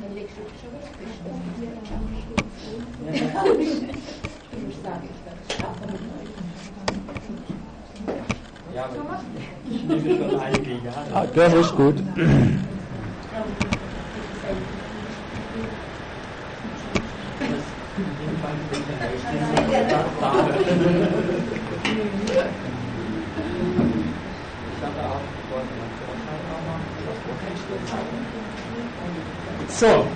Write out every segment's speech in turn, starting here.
Dann legst du dich schon was fest. Du musst sagen, das schaffen wir nicht. Ja, aber ich nehme schon einige Jahre. Ah, das ist gut. So.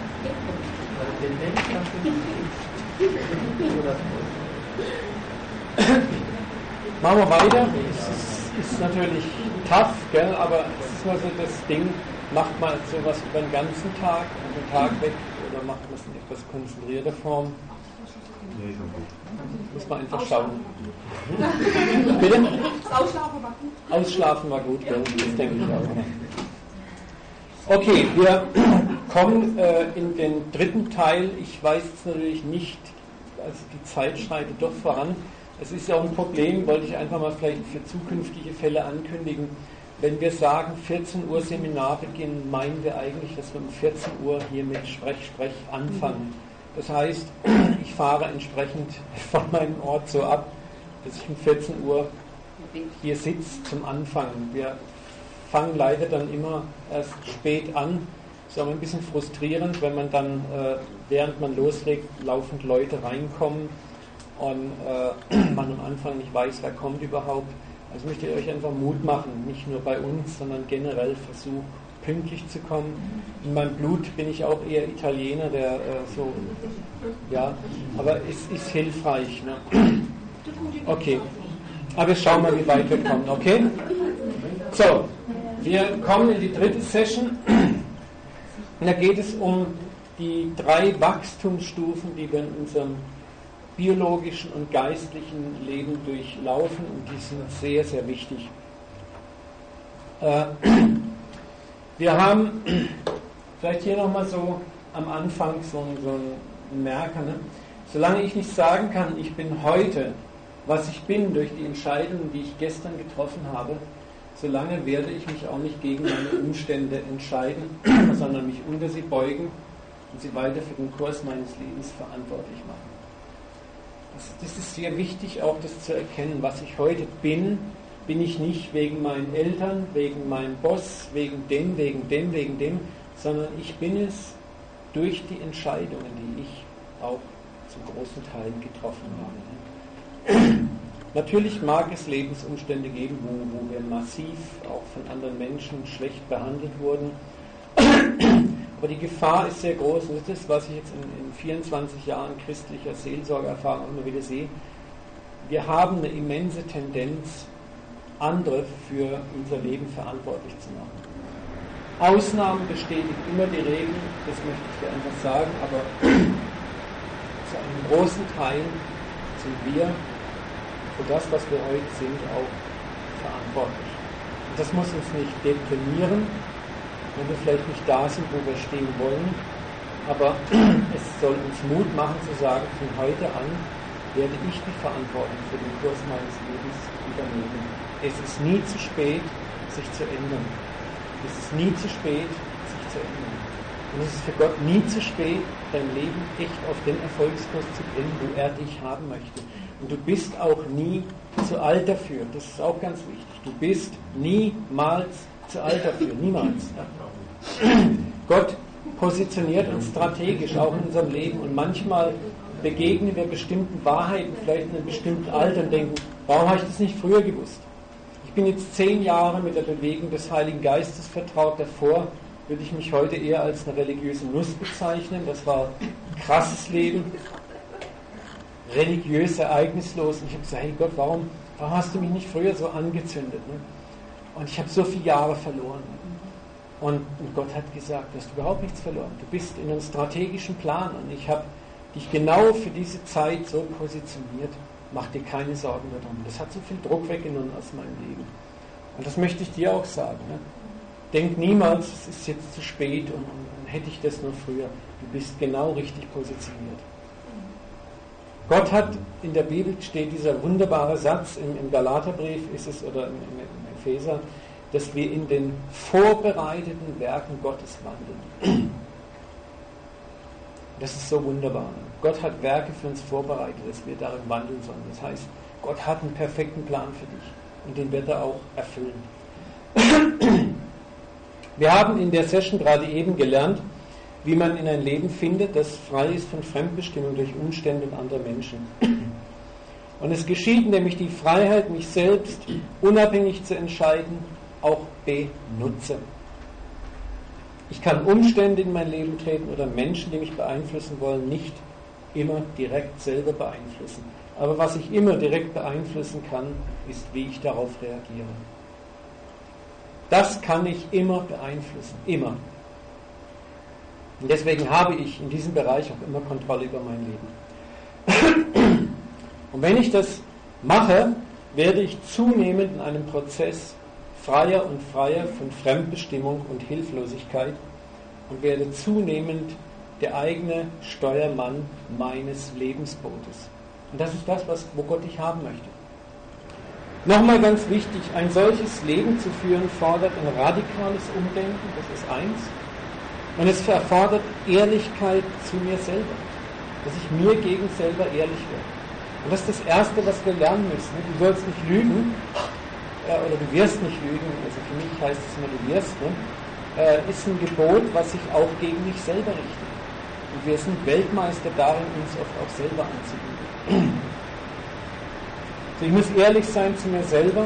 Machen wir weiter. Es ist natürlich tough, gell? Aber es ist mal so das Ding, macht man sowas über den ganzen Tag, also den Tag weg, oder macht man es in etwas konzentrierter Form? Nee, schon gut. Muss man einfach schauen. Bitte? Das Ausschlafen war gut. Ausschlafen war gut, gell? Das denke ich auch. Okay, wir kommen in den dritten Teil. Ich weiß jetzt natürlich nicht, also die Zeit schreitet doch voran. Es ist ja auch ein Problem, wollte ich einfach mal vielleicht für zukünftige Fälle ankündigen. Wenn wir sagen 14 Uhr Seminarbeginn, meinen wir eigentlich, dass wir um 14 Uhr hier mit Sprech anfangen. Das heißt, ich fahre entsprechend von meinem Ort so ab, dass ich um 14 Uhr hier sitze zum Anfang. Wir fangen leider dann immer erst spät an. Das ist auch ein bisschen frustrierend, wenn man dann, während man loslegt, laufend Leute reinkommen und man am Anfang nicht weiß, wer kommt überhaupt. Also möchte ich euch einfach Mut machen, nicht nur bei uns, sondern generell versucht, pünktlich zu kommen. In meinem Blut bin ich auch eher Italiener, der ja, aber es ist hilfreich. Ne? Okay, aber wir schauen mal, wie weit wir kommen, okay? So, wir kommen in die dritte Session. Und da geht es um die 3 Wachstumsstufen, die wir in unserem biologischen und geistlichen Leben durchlaufen, und die sind sehr, sehr wichtig. Wir haben vielleicht hier nochmal so am Anfang so einen Merker. Ne? Solange ich nicht sagen kann, ich bin heute, was ich bin durch die Entscheidungen, die ich gestern getroffen habe, solange werde ich mich auch nicht gegen meine Umstände entscheiden, sondern mich unter sie beugen und sie weiter für den Kurs meines Lebens verantwortlich machen. Das ist sehr wichtig, auch das zu erkennen. Was ich heute bin, bin ich nicht wegen meinen Eltern, wegen meinem Boss, wegen dem, sondern ich bin es durch die Entscheidungen, die ich auch zum großen Teil getroffen habe. Natürlich mag es Lebensumstände geben, wo wir massiv auch von anderen Menschen schlecht behandelt wurden. Aber die Gefahr ist sehr groß, und das ist, was ich jetzt in 24 Jahren christlicher Seelsorgeerfahrung immer wieder sehe. Wir haben eine immense Tendenz, andere für unser Leben verantwortlich zu machen. Ausnahmen bestätigen immer die Regeln, das möchte ich dir einfach sagen, aber zu einem großen Teil sind wir für das, was wir heute sind, auch verantwortlich. Und das muss uns nicht deprimieren, wenn wir vielleicht nicht da sind, wo wir stehen wollen, aber es soll uns Mut machen zu sagen, von heute an werde ich die Verantwortung für den Kurs meines Lebens übernehmen. Es ist nie zu spät, sich zu ändern. Es ist nie zu spät, sich zu ändern. Und es ist für Gott nie zu spät, dein Leben echt auf den Erfolgskurs zu bringen, wo er dich haben möchte. Und du bist auch nie zu alt dafür. Das ist auch ganz wichtig. Du bist niemals zu alt dafür. Niemals. Ja. Gott positioniert uns strategisch, auch in unserem Leben. Und manchmal begegnen wir bestimmten Wahrheiten, vielleicht in einem bestimmten Alter, und denken, warum habe ich das nicht früher gewusst? Ich bin jetzt 10 Jahre mit der Bewegung des Heiligen Geistes vertraut. Davor würde ich mich heute eher als eine religiöse Nuss bezeichnen. Das war ein krasses Leben, religiös, ereignislos. Und ich habe gesagt, hey Gott, warum hast du mich nicht früher so angezündet? Ne? Und ich habe so viele Jahre verloren. Und Gott hat gesagt, du hast überhaupt nichts verloren. Du bist in einem strategischen Plan, und ich habe dich genau für diese Zeit so positioniert. Mach dir keine Sorgen darum. Das hat so viel Druck weggenommen aus meinem Leben. Und das möchte ich dir auch sagen. Ne? Denk niemals, es ist jetzt zu spät und hätte ich das nur früher. Du bist genau richtig positioniert. Gott hat, in der Bibel steht dieser wunderbare Satz, im Galaterbrief ist es, oder im Epheser, dass wir in den vorbereiteten Werken Gottes wandeln. Das ist so wunderbar. Gott hat Werke für uns vorbereitet, dass wir darin wandeln sollen. Das heißt, Gott hat einen perfekten Plan für dich und den wird er auch erfüllen. Wir haben in der Session gerade eben gelernt, wie man in ein Leben findet, das frei ist von Fremdbestimmung durch Umstände und andere Menschen. Und es geschieht nämlich die Freiheit, mich selbst unabhängig zu entscheiden, auch benutze. Ich kann Umstände in mein Leben treten oder Menschen, die mich beeinflussen wollen, nicht immer direkt selber beeinflussen. Aber was ich immer direkt beeinflussen kann, ist, wie ich darauf reagiere. Das kann ich immer beeinflussen, immer. Und deswegen habe ich in diesem Bereich auch immer Kontrolle über mein Leben. Und wenn ich das mache, werde ich zunehmend in einem Prozess freier und freier von Fremdbestimmung und Hilflosigkeit und werde zunehmend der eigene Steuermann meines Lebensbootes. Und das ist das, wo Gott dich haben möchte. Nochmal ganz wichtig, ein solches Leben zu führen fordert ein radikales Umdenken, das ist eins. Und es erfordert Ehrlichkeit zu mir selber, dass ich mir gegen selber ehrlich werde. Und das ist das Erste, was wir lernen müssen. Du sollst nicht lügen, oder du wirst nicht lügen, also für mich heißt es immer, du wirst, ist ein Gebot, was sich auch gegen mich selber richtet. Und wir sind Weltmeister darin, uns oft auch selber anzulügen. Also ich muss ehrlich sein zu mir selber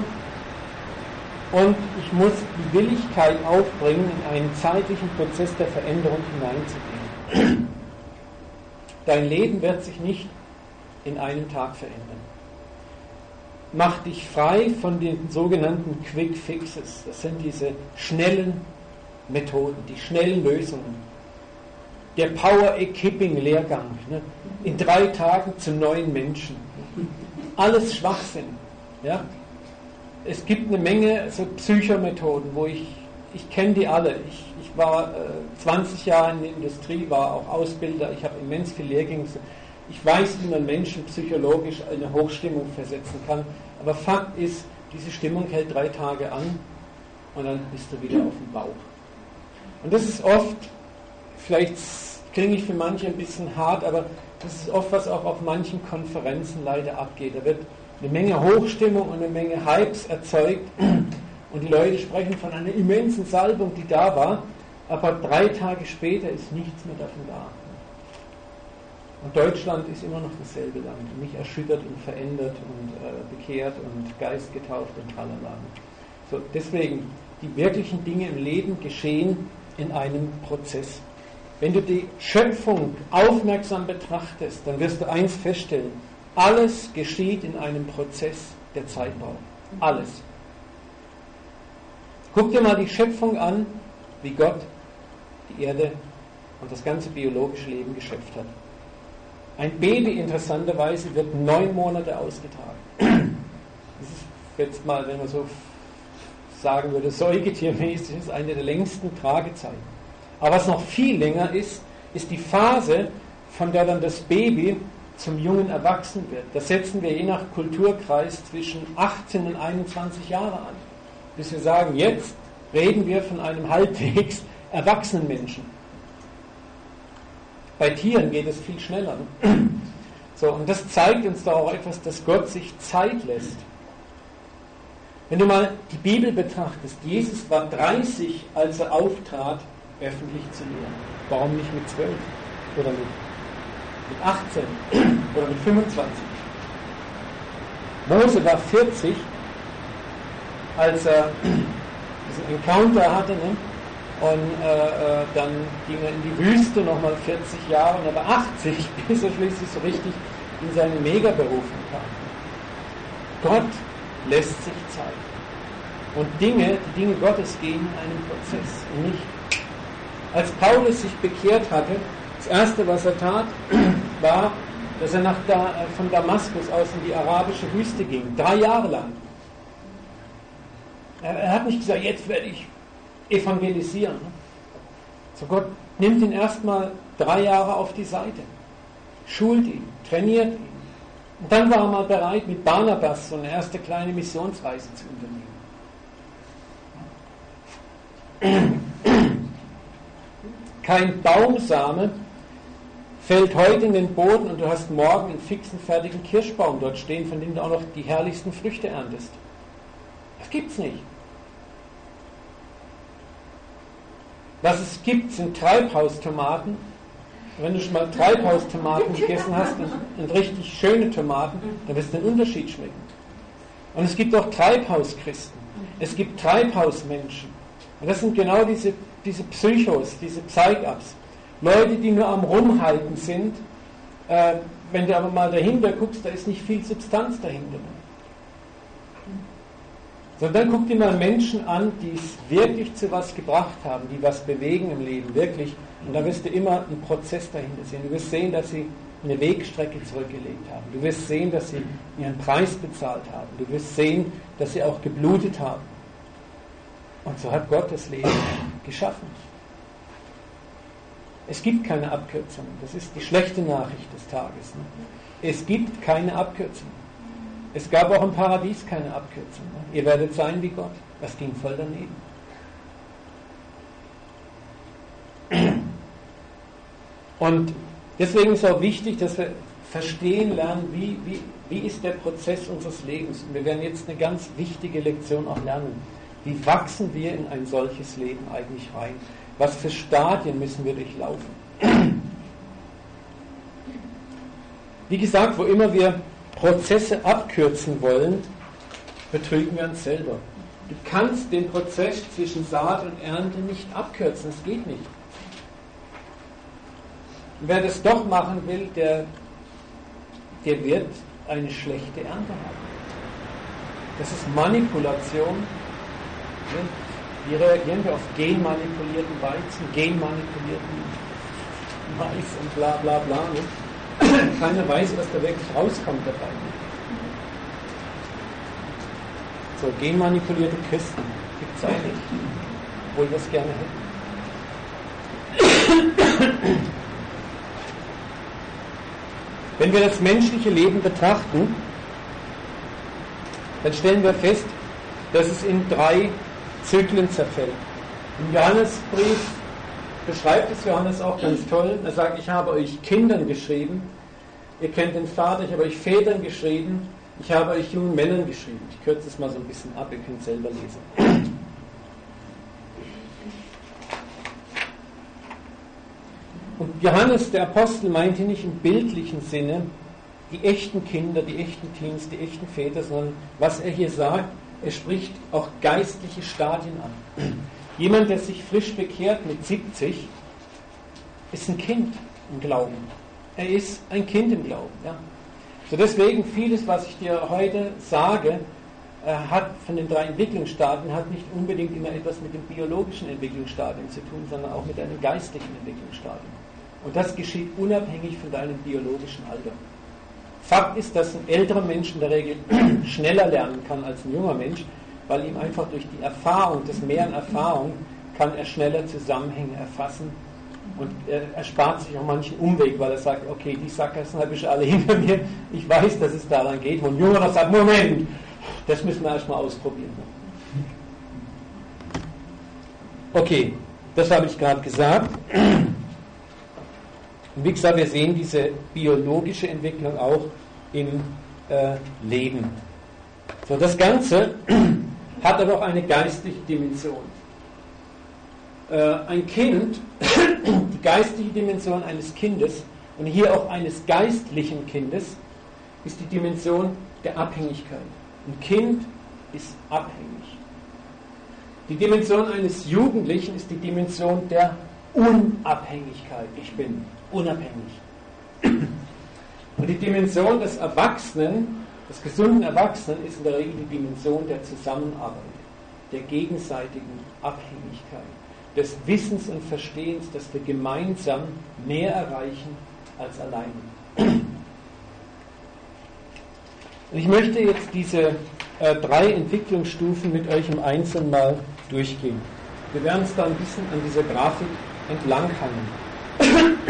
und ich muss die Willigkeit aufbringen, in einen zeitlichen Prozess der Veränderung hineinzugehen. Dein Leben wird sich nicht in einem Tag verändern. Mach dich frei von den sogenannten Quick Fixes. Das sind diese schnellen Methoden, die schnellen Lösungen. Der Power-Equipping-Lehrgang, ne? In 3 Tagen zu neuen Menschen. Alles Schwachsinn. Ja? Es gibt eine Menge so Psychomethoden, wo ich kenne die alle. Ich war 20 Jahre in der Industrie, war auch Ausbilder, ich habe immens viel Lehrgänge. Ich weiß, wie man Menschen psychologisch in eine Hochstimmung versetzen kann. Aber Fakt ist, diese Stimmung hält 3 Tage an und dann bist du wieder auf dem Bauch. Und das ist oft, vielleicht klinge ich für manche ein bisschen hart, aber das ist oft, was auch auf manchen Konferenzen leider abgeht. Da wird eine Menge Hochstimmung und eine Menge Hypes erzeugt und die Leute sprechen von einer immensen Salbung, die da war, aber 3 Tage später ist nichts mehr davon da. Und Deutschland ist immer noch dasselbe Land, nicht erschüttert und verändert und bekehrt und geistgetauft und tralala. So, deswegen, die wirklichen Dinge im Leben geschehen in einem Prozess. Wenn du die Schöpfung aufmerksam betrachtest, dann wirst du eins feststellen: Alles geschieht in einem Prozess der Zeitdauer. Alles. Guck dir mal die Schöpfung an, wie Gott die Erde und das ganze biologische Leben geschöpft hat. Ein Baby, interessanterweise, wird 9 Monate ausgetragen. Das ist jetzt mal, wenn man so sagen würde, säugetiermäßig, ist eine der längsten Tragezeiten. Aber was noch viel länger ist, ist die Phase, von der dann das Baby zum jungen Erwachsenen wird. Das setzen wir je nach Kulturkreis zwischen 18 und 21 Jahre an. Bis wir sagen, jetzt reden wir von einem halbwegs erwachsenen Menschen. Bei Tieren geht es viel schneller. So, und das zeigt uns doch auch etwas, dass Gott sich Zeit lässt. Wenn du mal die Bibel betrachtest, Jesus war 30, als er auftrat, öffentlich zu lehren. Warum nicht mit 12 oder mit 18 oder mit 25? Mose war 40, als er diesen Encounter hatte, ne? Und dann ging er in die Wüste nochmal 40 Jahre und er war 80, bis er schließlich so richtig in seine Megaberufung kam. Gott lässt sich Zeit. Und die Dinge Gottes gehen in einem Prozess und nicht. Als Paulus sich bekehrt hatte, das Erste, was er tat, war, dass er von Damaskus aus in die arabische Wüste ging, 3 Jahre lang. Er hat nicht gesagt, jetzt werde ich evangelisieren. So, Gott nimmt ihn erstmal 3 Jahre auf die Seite, schult ihn, trainiert ihn. Und dann war er mal bereit, mit Barnabas so eine erste kleine Missionsreise zu unternehmen. Kein Baumsame fällt heute in den Boden und du hast morgen einen fixen, fertigen Kirschbaum dort stehen, von dem du auch noch die herrlichsten Früchte erntest. Das gibt's nicht. Was es gibt, sind Treibhaustomaten. Wenn du schon mal Treibhaustomaten gegessen hast und richtig schöne Tomaten, dann wirst du den Unterschied schmecken. Und es gibt auch Treibhauschristen. Es gibt Treibhausmenschen. Und das sind genau diese Psychos, diese Psych-Ups. Leute, die nur am Rumhalten sind. Wenn du aber mal dahinter guckst, da ist nicht viel Substanz dahinter. Sondern dann guck dir mal Menschen an, die es wirklich zu was gebracht haben, die was bewegen im Leben, wirklich. Und da wirst du immer einen Prozess dahinter sehen. Du wirst sehen, dass sie eine Wegstrecke zurückgelegt haben. Du wirst sehen, dass sie ihren Preis bezahlt haben. Du wirst sehen, dass sie auch geblutet haben. Und so hat Gott das Leben geschaffen. Es gibt keine Abkürzungen. Das ist die schlechte Nachricht des Tages. Es gibt keine Abkürzungen. Es gab auch im Paradies keine Abkürzungen. Ihr werdet sein wie Gott. Das ging voll daneben. Und deswegen ist auch wichtig, dass wir verstehen lernen, wie ist der Prozess unseres Lebens. Und wir werden jetzt eine ganz wichtige Lektion auch lernen. Wie wachsen wir in ein solches Leben eigentlich rein? Was für Stadien müssen wir durchlaufen? Wie gesagt, wo immer wir Prozesse abkürzen wollen, betrügen wir uns selber. Du kannst den Prozess zwischen Saat und Ernte nicht abkürzen, das geht nicht. Und wer das doch machen will, der wird eine schlechte Ernte haben. Das ist Manipulation. Wie reagieren wir auf genmanipulierten Weizen, genmanipulierten Mais und bla bla bla. Ne? Keiner weiß, was da wirklich rauskommt dabei. So, genmanipulierte Christen gibt es eigentlich, obwohl wir es gerne hätten. Wenn wir das menschliche Leben betrachten, dann stellen wir fest, dass es in 3 Zyklen zerfällt. Im Johannesbrief beschreibt es Johannes auch ganz toll. Er sagt, ich habe euch Kindern geschrieben, ihr kennt den Vater, ich habe euch Vätern geschrieben, ich habe euch jungen Männern geschrieben. Ich kürze es mal so ein bisschen ab, ihr könnt es selber lesen. Und Johannes, der Apostel, meinte nicht im bildlichen Sinne die echten Kinder, die echten Teens, die echten Väter, sondern was er hier sagt, er spricht auch geistliche Stadien an. Jemand, der sich frisch bekehrt mit 70, ist ein Kind im Glauben. Er ist ein Kind im Glauben. Ja. So deswegen vieles, was ich dir heute sage, hat von den 3 Entwicklungsstadien hat nicht unbedingt immer etwas mit den biologischen Entwicklungsstadien zu tun, sondern auch mit deinen geistlichen Entwicklungsstadien. Und das geschieht unabhängig von deinem biologischen Alter. Fakt ist, dass ein älterer Mensch in der Regel schneller lernen kann als ein junger Mensch, weil ihm einfach durch die Erfahrung, das Mehr an Erfahrung, kann er schneller Zusammenhänge erfassen und er erspart sich auch manchen Umweg, weil er sagt, okay, die Sackgassen habe ich alle hinter mir, ich weiß, dass es daran geht. Und ein Junger sagt, Moment, das müssen wir erstmal ausprobieren. Okay, das habe ich gerade gesagt. Und wie gesagt, wir sehen diese biologische Entwicklung auch im Leben. So, das Ganze hat aber auch eine geistliche Dimension. Ein Kind, die geistliche Dimension eines Kindes und hier auch eines geistlichen Kindes, ist die Dimension der Abhängigkeit. Ein Kind ist abhängig. Die Dimension eines Jugendlichen ist die Dimension der Unabhängigkeit. Ich bin unabhängig. Und die Dimension des Erwachsenen, des gesunden Erwachsenen, ist in der Regel die Dimension der Zusammenarbeit, der gegenseitigen Abhängigkeit, des Wissens und Verstehens, dass wir gemeinsam mehr erreichen als alleine. Und ich möchte jetzt diese 3 Entwicklungsstufen mit euch im Einzelnen mal durchgehen. Wir werden uns da ein bisschen an dieser Grafik entlanghangen.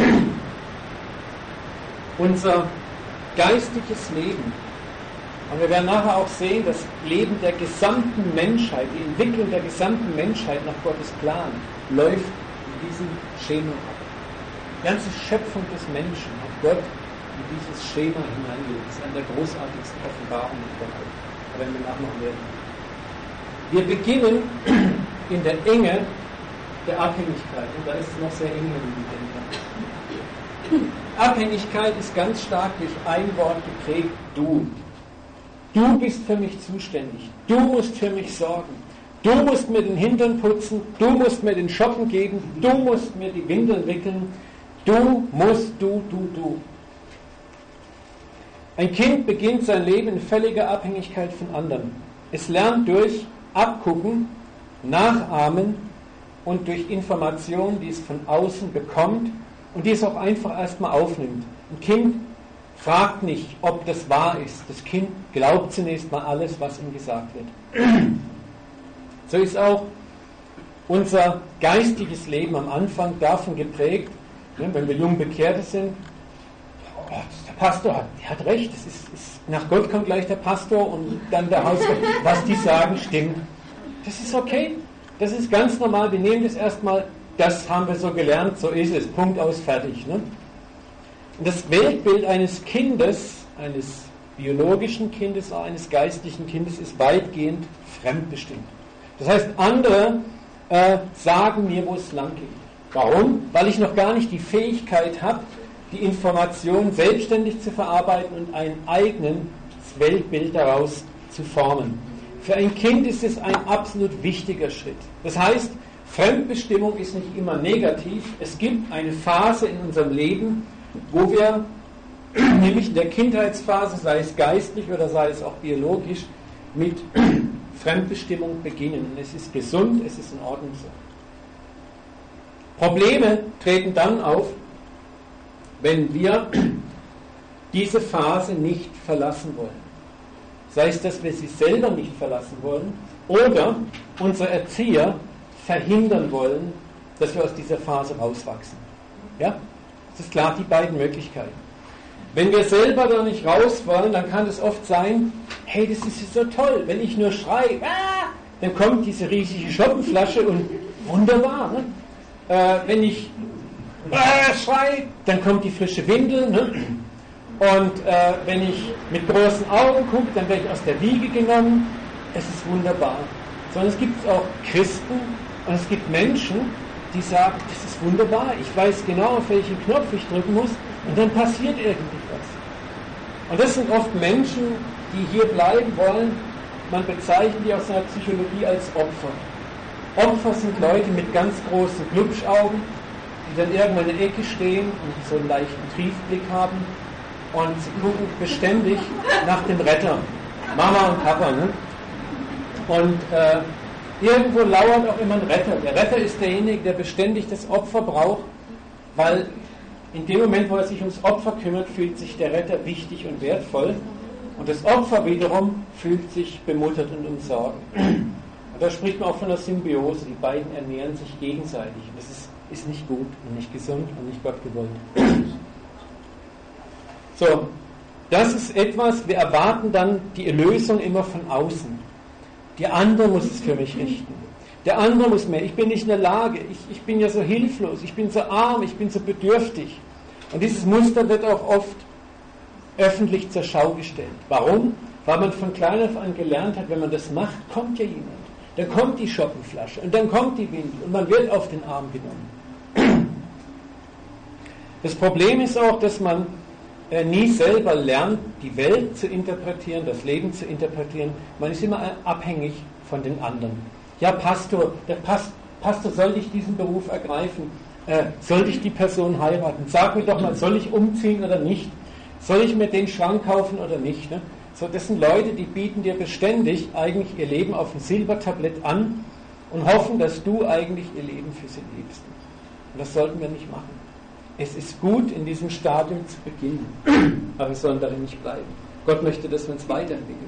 Unser geistiges Leben, und wir werden nachher auch sehen, das Leben der gesamten Menschheit, die Entwicklung der gesamten Menschheit nach Gottes Plan, läuft in diesem Schema ab. ganze Schöpfung des Menschen hat Gott in dieses Schema hineingelegt. Das ist eine der großartigsten Offenbarungen überhaupt. Da werden wir nachmachen werden. Wir beginnen in der Enge der Abhängigkeit. Und da ist es noch sehr eng, wenn wir denken. Abhängigkeit ist ganz stark durch ein Wort geprägt: du. Du bist für mich zuständig. Du musst für mich sorgen. Du musst mir den Hintern putzen. Du musst mir den Shoppen geben. Du musst mir die Windeln wickeln. Du musst, du. Ein Kind beginnt sein Leben in völliger Abhängigkeit von anderen. Es lernt durch Abgucken, Nachahmen und durch Informationen, die es von außen bekommt und die es auch einfach erstmal aufnimmt. Ein Kind fragt nicht, ob das wahr ist. Das Kind glaubt zunächst mal alles, was ihm gesagt wird. So ist auch unser geistiges Leben am Anfang davon geprägt, wenn wir jung Bekehrte sind: oh, der Pastor hat recht, nach Gott kommt gleich der Pastor und dann der Hausgott. Was die sagen, stimmt. Das ist okay, das ist ganz normal. Wir nehmen das erstmal, das haben wir so gelernt, so ist es, Punkt aus, fertig. Ne? Und das Weltbild eines Kindes, eines biologischen Kindes, eines geistlichen Kindes, ist weitgehend fremdbestimmt. Das heißt, andere sagen mir, wo es lang geht. Warum? Weil ich noch gar nicht die Fähigkeit habe, die Information selbstständig zu verarbeiten und ein eigenes Weltbild daraus zu formen. Für ein Kind ist es ein absolut wichtiger Schritt. Das heißt, Fremdbestimmung ist nicht immer negativ. Es gibt eine Phase in unserem Leben, wo wir, nämlich in der Kindheitsphase, sei es geistlich oder sei es auch biologisch, mit Fremdbestimmung beginnen. Und es ist gesund, es ist in Ordnung so. Probleme treten dann auf, wenn wir diese Phase nicht verlassen wollen. Sei es, dass wir sie selber nicht verlassen wollen oder unsere Erzieher verhindern wollen, dass wir aus dieser Phase rauswachsen. Ja? Das ist klar, die beiden Möglichkeiten. Wenn wir selber da nicht raus wollen, dann kann es oft sein: hey, das ist so toll, wenn ich nur schreie, dann kommt diese riesige Schoppenflasche und wunderbar. Ne? Wenn ich schreie, dann kommt die frische Windel. Ne? Und wenn ich mit großen Augen gucke, dann werde ich aus der Wiege genommen. Es ist wunderbar. Sondern es gibt auch Christen und es gibt Menschen, die sagen, das ist wunderbar, ich weiß genau, auf welchen Knopf ich drücken muss und dann passiert irgendwie was. Und das sind oft Menschen, die hier bleiben wollen. Man bezeichnet die aus seiner Psychologie als Opfer. Opfer sind Leute mit ganz großen Glubschaugen, die dann irgendwann in der Ecke stehen und so einen leichten Triefblick haben und sie gucken beständig nach dem Retter, Mama und Papa. Ne? Und irgendwo lauert auch immer ein Retter. Der Retter ist derjenige, der beständig das Opfer braucht, weil in dem Moment, wo er sich ums Opfer kümmert, fühlt sich der Retter wichtig und wertvoll. Und das Opfer wiederum fühlt sich bemuttert und umsorgt. Und da spricht man auch von einer Symbiose. Die beiden ernähren sich gegenseitig. Das ist nicht gut und nicht gesund und nicht Gott gewollt. So, das ist etwas, wir erwarten dann die Erlösung immer von außen. Der andere muss es für mich richten. Der andere muss mehr. Ich bin nicht in der Lage. Ich bin ja so hilflos. Ich bin so arm. Ich bin so bedürftig. Und dieses Muster wird auch oft öffentlich zur Schau gestellt. Warum? Weil man von klein auf an gelernt hat, wenn man das macht, kommt ja jemand. Dann kommt die Schoppenflasche und dann kommt die Windel und man wird auf den Arm genommen. Das Problem ist auch, dass man nie selber lernt, die Welt zu interpretieren, das Leben zu interpretieren. Man ist immer abhängig von den anderen. Ja, Pastor, Pastor, soll ich diesen Beruf ergreifen? Soll ich die Person heiraten? Sag mir doch mal, soll ich umziehen oder nicht? Soll ich mir den Schrank kaufen oder nicht? Ne? So, das sind Leute, die bieten dir beständig eigentlich ihr Leben auf ein Silbertablett an und hoffen, dass du eigentlich ihr Leben für sie lebst. Und das sollten wir nicht machen. Es ist gut, in diesem Stadium zu beginnen, aber wir sollen darin nicht bleiben. Gott möchte, dass wir uns weiterentwickeln.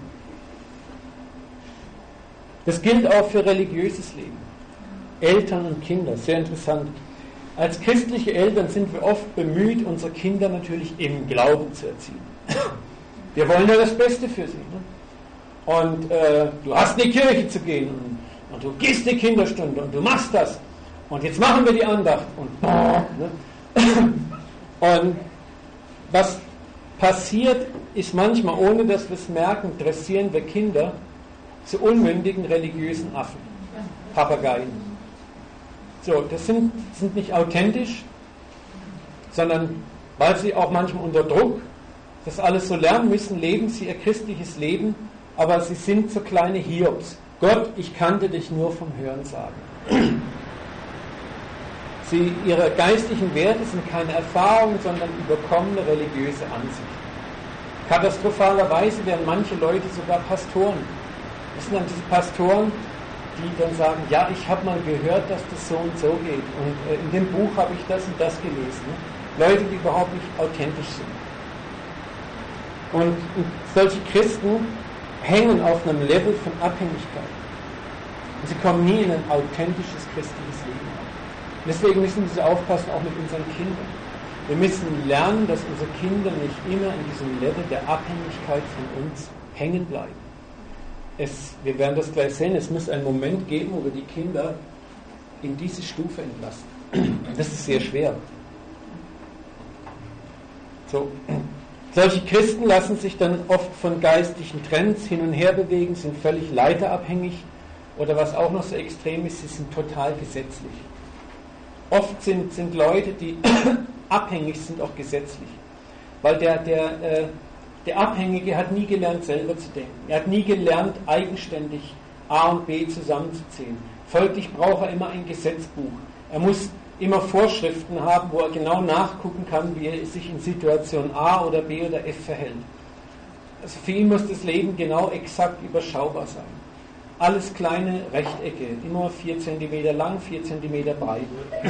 Das gilt auch für religiöses Leben. Eltern und Kinder, sehr interessant. Als christliche Eltern sind wir oft bemüht, unsere Kinder natürlich im Glauben zu erziehen. Wir wollen ja das Beste für sie. Ne? Und du hast in die Kirche zu gehen und du gehst die Kinderstunde und du machst das. Und jetzt machen wir die Andacht. Und, ne? Und was passiert, ist manchmal, ohne dass wir es merken, dressieren wir Kinder zu unmündigen religiösen Affen, Papageien. So, das sind nicht authentisch, sondern weil sie auch manchmal unter Druck das alles so lernen müssen, leben sie ihr christliches Leben, aber sie sind so kleine Hiobs. Gott, ich kannte dich nur vom Hörensagen. Ihre geistlichen Werte sind keine Erfahrungen, sondern überkommene religiöse Ansichten. Katastrophalerweise werden manche Leute sogar Pastoren. Das sind dann diese Pastoren, die dann sagen, ja, ich habe mal gehört, dass das so und so geht. Und in dem Buch habe ich das und das gelesen. Leute, die überhaupt nicht authentisch sind. Und solche Christen hängen auf einem Level von Abhängigkeit. Und sie kommen nie in ein authentisches christliches Leben rein. Deswegen müssen wir so aufpassen, auch mit unseren Kindern. Wir müssen lernen, dass unsere Kinder nicht immer in diesem Level der Abhängigkeit von uns hängen bleiben. Wir werden das gleich sehen, es muss einen Moment geben, wo wir die Kinder in diese Stufe entlassen. Das ist sehr schwer. So. Solche Christen lassen sich dann oft von geistlichen Trends hin und her bewegen, sind völlig leiterabhängig oder was auch noch so extrem ist, sie sind total gesetzlich. Oft sind Leute, die abhängig sind, auch gesetzlich. Weil der Abhängige hat nie gelernt, selber zu denken. Er hat nie gelernt, eigenständig A und B zusammenzuzählen. Folglich braucht er immer ein Gesetzbuch. Er muss immer Vorschriften haben, wo er genau nachgucken kann, wie er sich in Situation A oder B oder F verhält. Also für ihn muss das Leben genau exakt überschaubar sein. Alles kleine Rechtecke, immer 4 cm lang, 4 cm breit.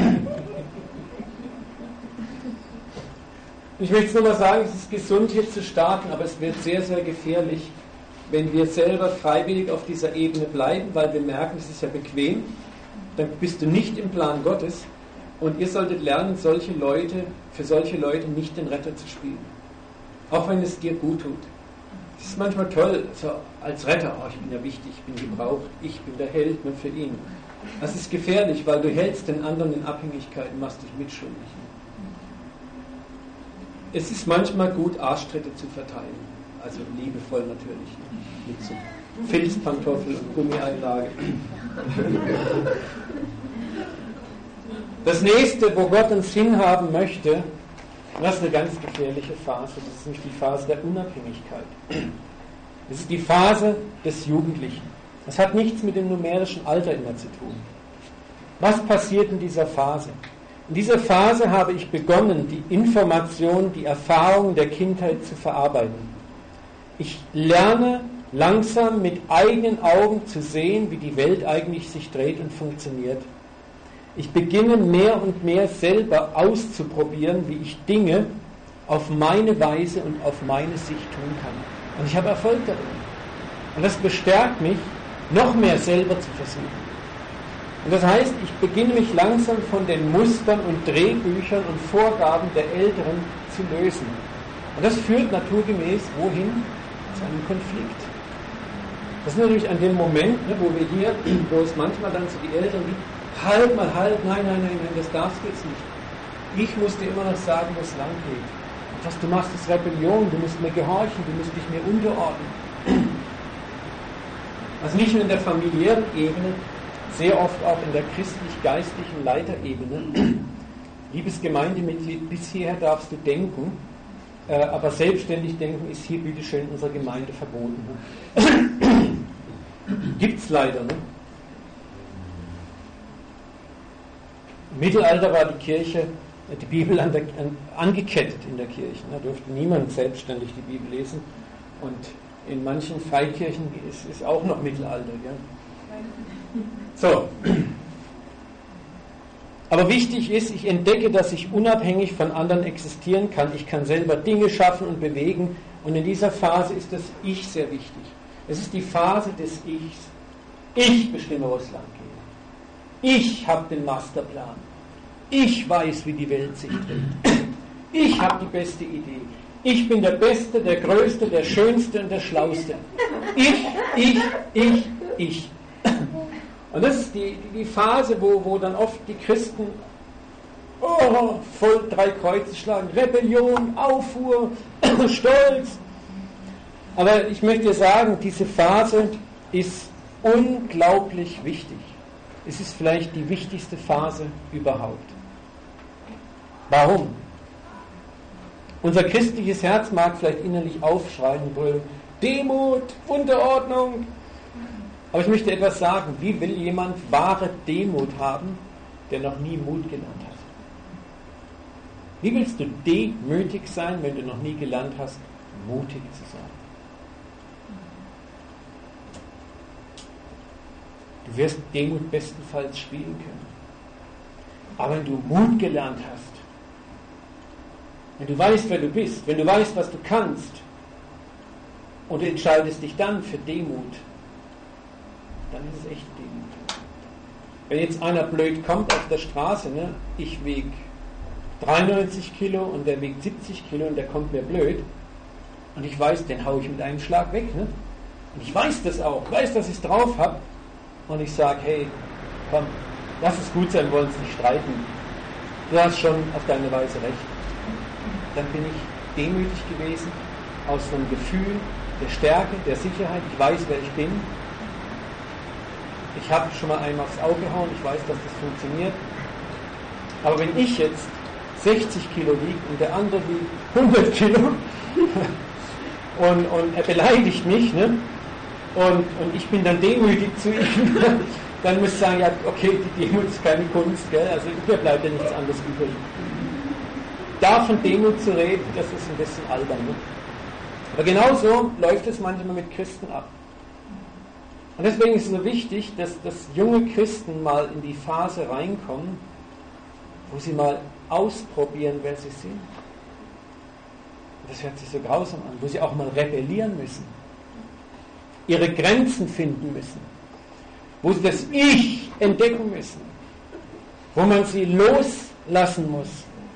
Ich möchte es nochmal sagen, es ist gesund hier zu starten, aber es wird sehr, sehr gefährlich, wenn wir selber freiwillig auf dieser Ebene bleiben, weil wir merken, es ist ja bequem, dann bist du nicht im Plan Gottes und ihr solltet lernen, für solche Leute nicht den Retter zu spielen. Auch wenn es dir gut tut. Es ist manchmal toll, so als Retter, ich bin ja wichtig, ich bin gebraucht, ich bin der Held nur für ihn. Das ist gefährlich, weil du hältst den anderen in Abhängigkeit und machst dich mitschuldig. Es ist manchmal gut, Arschtritte zu verteilen, also liebevoll natürlich, mit so Filzpantoffel und Gummieinlage. Das nächste, wo Gott uns hinhaben möchte, das ist eine ganz gefährliche Phase, das ist nämlich die Phase der Unabhängigkeit. Das ist die Phase des Jugendlichen. Das hat nichts mit dem numerischen Alter immer zu tun. Was passiert in dieser Phase? In dieser Phase habe ich begonnen, die Information, die Erfahrungen der Kindheit zu verarbeiten. Ich lerne langsam mit eigenen Augen zu sehen, wie die Welt eigentlich sich dreht und funktioniert. Ich beginne mehr und mehr selber auszuprobieren, wie ich Dinge auf meine Weise und auf meine Sicht tun kann. Und ich habe Erfolg darin. Und das bestärkt mich, noch mehr selber zu versuchen. Und das heißt, ich beginne mich langsam von den Mustern und Drehbüchern und Vorgaben der Älteren zu lösen. Und das führt naturgemäß wohin? Zu einem Konflikt. Das ist natürlich an dem Moment, wo es manchmal dann zu die Älteren gibt, halt, nein, das darfst du jetzt nicht. Ich muss dir immer noch sagen, wo es lang geht. Und was du machst, ist Rebellion, du musst mir gehorchen, du musst dich mir unterordnen. Also nicht nur in der familiären Ebene, sehr oft auch in der christlich-geistlichen Leiterebene. Liebes Gemeindemitglied, bis hierher darfst du denken, aber selbstständig denken ist hier bitteschön in unserer Gemeinde verboten. Gibt's leider, ne? Im Mittelalter war die Kirche, die Bibel angekettet in der Kirche. Da durfte niemand selbstständig die Bibel lesen. Und in manchen Freikirchen ist auch noch Mittelalter. Gell? So. Aber wichtig ist, ich entdecke, dass ich unabhängig von anderen existieren kann. Ich kann selber Dinge schaffen und bewegen. Und in dieser Phase ist das Ich sehr wichtig. Es ist die Phase des Ichs. Ich bestimme, wo es lang geht. Ich habe den Masterplan. Ich weiß, wie die Welt sich dreht. Ich habe die beste Idee. Ich bin der Beste, der Größte, der Schönste und der Schlauste. Ich. Und das ist die Phase, wo dann oft die Christen oh, voll 3 Kreuze schlagen, Rebellion, Aufruhr, Stolz. Aber ich möchte dir sagen, diese Phase ist unglaublich wichtig. Es ist vielleicht die wichtigste Phase überhaupt. Warum? Unser christliches Herz mag vielleicht innerlich aufschreien und brüllen, Demut, Unterordnung. Aber ich möchte etwas sagen, wie will jemand wahre Demut haben, der noch nie Mut gelernt hat? Wie willst du demütig sein, wenn du noch nie gelernt hast, mutig zu sein? Du wirst Demut bestenfalls spielen können. Aber wenn du Mut gelernt hast, wenn du weißt, wer du bist, wenn du weißt, was du kannst, und du entscheidest dich dann für Demut, dann ist es echt Demut. Wenn jetzt einer blöd kommt auf der Straße, ne, ich wiege 93 Kilo und der wiegt 70 Kilo und der kommt mir blöd, und ich weiß, den haue ich mit einem Schlag weg. Ne? Und ich weiß das auch, weiß, dass ich es drauf habe, und ich sage, hey, komm, lass es gut sein, wir wollen uns nicht streiten. Du hast schon auf deine Weise recht. Dann bin ich demütig gewesen, aus so einem Gefühl der Stärke, der Sicherheit. Ich weiß, wer ich bin. Ich habe schon mal einmal aufs Auge gehauen, ich weiß, dass das funktioniert. Aber wenn ich jetzt 60 Kilo wiege und der andere wiegt 100 Kilo und er beleidigt mich, ne? Und ich bin dann demütig zu ihm, dann muss ich sagen, ja, okay, die Demut ist keine Kunst, gell? Also mir bleibt ja nichts anderes übrig. Da von Demut zu reden, das ist ein bisschen albern. Ne? Aber genauso läuft es manchmal mit Christen ab. Und deswegen ist es so wichtig, dass junge Christen mal in die Phase reinkommen, wo sie mal ausprobieren, wer sie sind. Und das hört sich so grausam an, wo sie auch mal rebellieren müssen, ihre Grenzen finden müssen, wo sie das Ich entdecken müssen, wo man sie loslassen muss.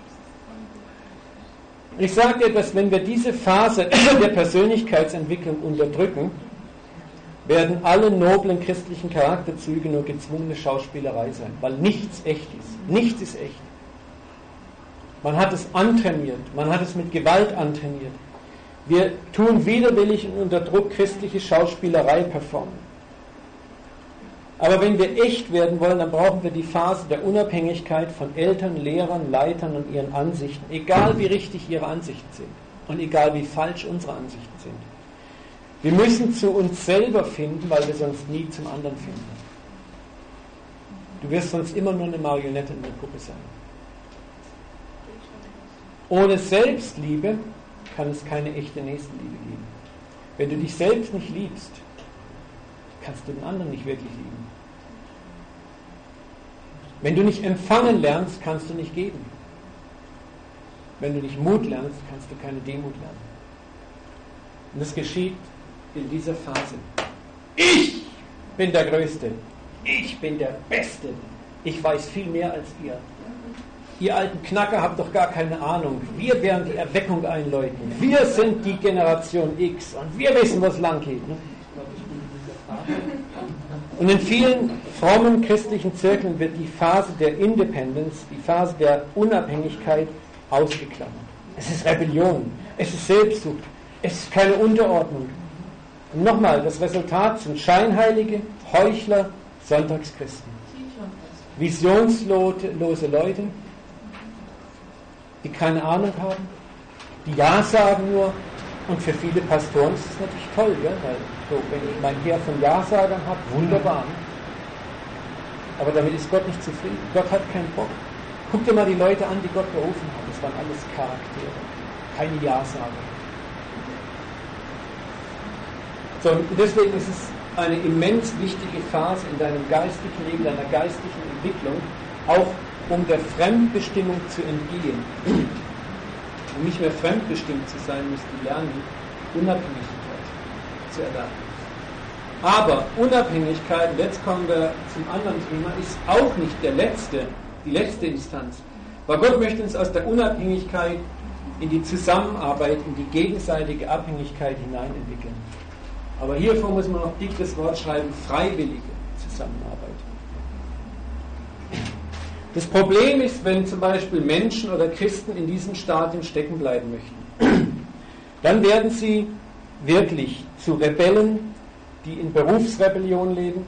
Und ich sage dir etwas, wenn wir diese Phase der Persönlichkeitsentwicklung unterdrücken, werden alle noblen christlichen Charakterzüge nur gezwungene Schauspielerei sein, weil nichts echt ist. Nichts ist echt. Man hat es antrainiert, man hat es mit Gewalt antrainiert. Wir tun widerwillig und unter Druck christliche Schauspielerei performen. Aber wenn wir echt werden wollen, dann brauchen wir die Phase der Unabhängigkeit von Eltern, Lehrern, Leitern und ihren Ansichten, egal wie richtig ihre Ansichten sind und egal wie falsch unsere Ansichten sind. Wir müssen zu uns selber finden, weil wir sonst nie zum anderen finden. Du wirst sonst immer nur eine Marionette in der Puppe sein. Ohne Selbstliebe kann es keine echte Nächstenliebe geben. Wenn du dich selbst nicht liebst, kannst du den anderen nicht wirklich lieben. Wenn du nicht empfangen lernst, kannst du nicht geben. Wenn du nicht Mut lernst, kannst du keine Demut lernen. Und das geschieht in dieser Phase. Ich bin der Größte. Ich bin der Beste. Ich weiß viel mehr als ihr. Ihr alten Knacker habt doch gar keine Ahnung. Wir werden die Erweckung einläuten. Wir sind die Generation X und wir wissen, was lang geht. Ne? Und in vielen frommen christlichen Zirkeln wird die Phase der Independence, die Phase der Unabhängigkeit ausgeklammert. Es ist Rebellion, es ist Selbstsucht, es ist keine Unterordnung. Und nochmal, das Resultat sind scheinheilige, Heuchler, Sonntagschristen. Visionslose Leute, die keine Ahnung haben, die Ja sagen nur. Und für viele Pastoren ist das natürlich toll, ja? Weil so, wenn ich mein Heer von Ja-Sagern habe, wunderbar. Ne? Aber damit ist Gott nicht zufrieden. Gott hat keinen Bock. Guck dir mal die Leute an, die Gott berufen hat. Das waren alles Charaktere, keine Ja-Sager. So, und deswegen ist es eine immens wichtige Phase in deinem geistlichen Leben, deiner geistlichen Entwicklung, auch um der Fremdbestimmung zu entgehen. Um nicht mehr fremdbestimmt zu sein, musst du lernen, Unabhängigkeit zu erlernen. Aber Unabhängigkeit, und jetzt kommen wir zum anderen Thema, ist auch nicht die letzte Instanz. Weil Gott möchte uns aus der Unabhängigkeit in die Zusammenarbeit, in die gegenseitige Abhängigkeit hineinentwickeln. Aber hiervor muss man noch dick das Wort schreiben, freiwillige Zusammenarbeit. Das Problem ist, wenn zum Beispiel Menschen oder Christen in diesem Stadium stecken bleiben möchten. Dann werden sie wirklich zu Rebellen, die in Berufsrebellion leben,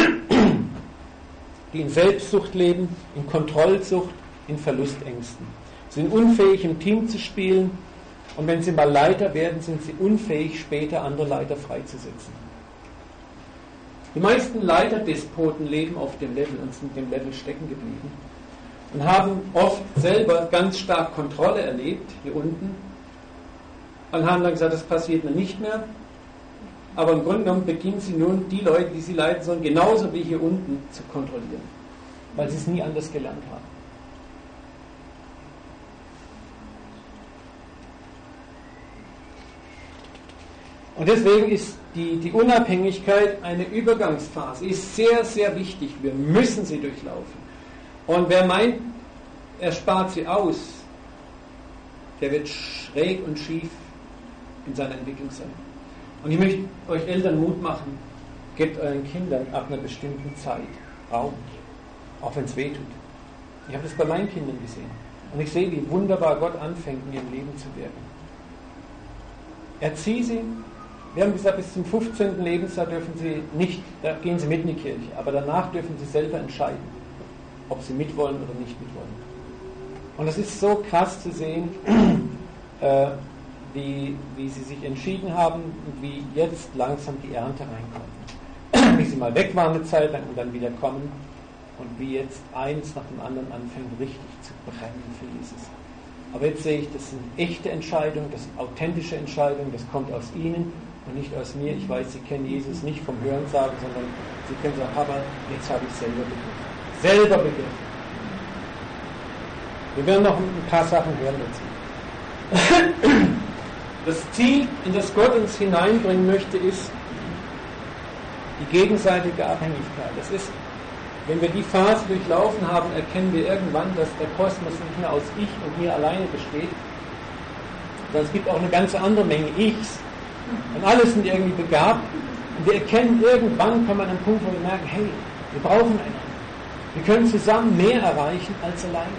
die in Selbstsucht leben, in Kontrollsucht, in Verlustängsten. Sie sind unfähig, im Team zu spielen, und wenn sie mal Leiter werden, sind sie unfähig, später andere Leiter freizusetzen. Die meisten Leiterdespoten leben auf dem Level und sind dem Level stecken geblieben und haben oft selber ganz stark Kontrolle erlebt, hier unten, und haben dann gesagt, das passiert mir nicht mehr. Aber im Grunde genommen beginnen sie nun, die Leute, die sie leiten sollen, genauso wie hier unten zu kontrollieren, weil sie es nie anders gelernt haben. Und deswegen ist die Unabhängigkeit eine Übergangsphase, ist sehr, sehr wichtig. Wir müssen sie durchlaufen. Und wer meint, er spart sie aus, der wird schräg und schief in seiner Entwicklung sein. Und ich möchte euch Eltern Mut machen, gebt euren Kindern ab einer bestimmten Zeit Raum, auch wenn es weh tut. Ich habe das bei meinen Kindern gesehen. Und ich sehe, wie wunderbar Gott anfängt, in ihrem Leben zu wirken. Erziehe sie. Wir haben gesagt, bis zum 15. Lebensjahr dürfen sie nicht, da gehen sie mit in die Kirche, aber danach dürfen sie selber entscheiden, ob sie mitwollen oder nicht mitwollen. Und es ist so krass zu sehen, wie sie sich entschieden haben und wie jetzt langsam die Ernte reinkommt. Wie sie mal weg waren eine Zeit lang und dann wieder kommen und wie jetzt eins nach dem anderen anfängt richtig zu brennen für Jesus. Aber jetzt sehe ich, das sind echte Entscheidungen, das sind authentische Entscheidungen, das kommt aus ihnen und nicht aus mir. Ich weiß, sie kennen Jesus nicht vom Hörensagen, sondern sie können sagen, aber jetzt habe ich selber begriffen. Selber begriffen. Wir werden noch ein paar Sachen hören dazu. Das Ziel, in das Gott uns hineinbringen möchte, ist die gegenseitige Abhängigkeit. Das ist, wenn wir die Phase durchlaufen haben, erkennen wir irgendwann, dass der Kosmos nicht mehr aus ich und mir alleine besteht, sondern es gibt auch eine ganz andere Menge Ichs und alle sind irgendwie begabt und wir erkennen, irgendwann kommen wir an einen Punkt, wo wir merken, hey, wir brauchen einander. Wir können zusammen mehr erreichen als alleine.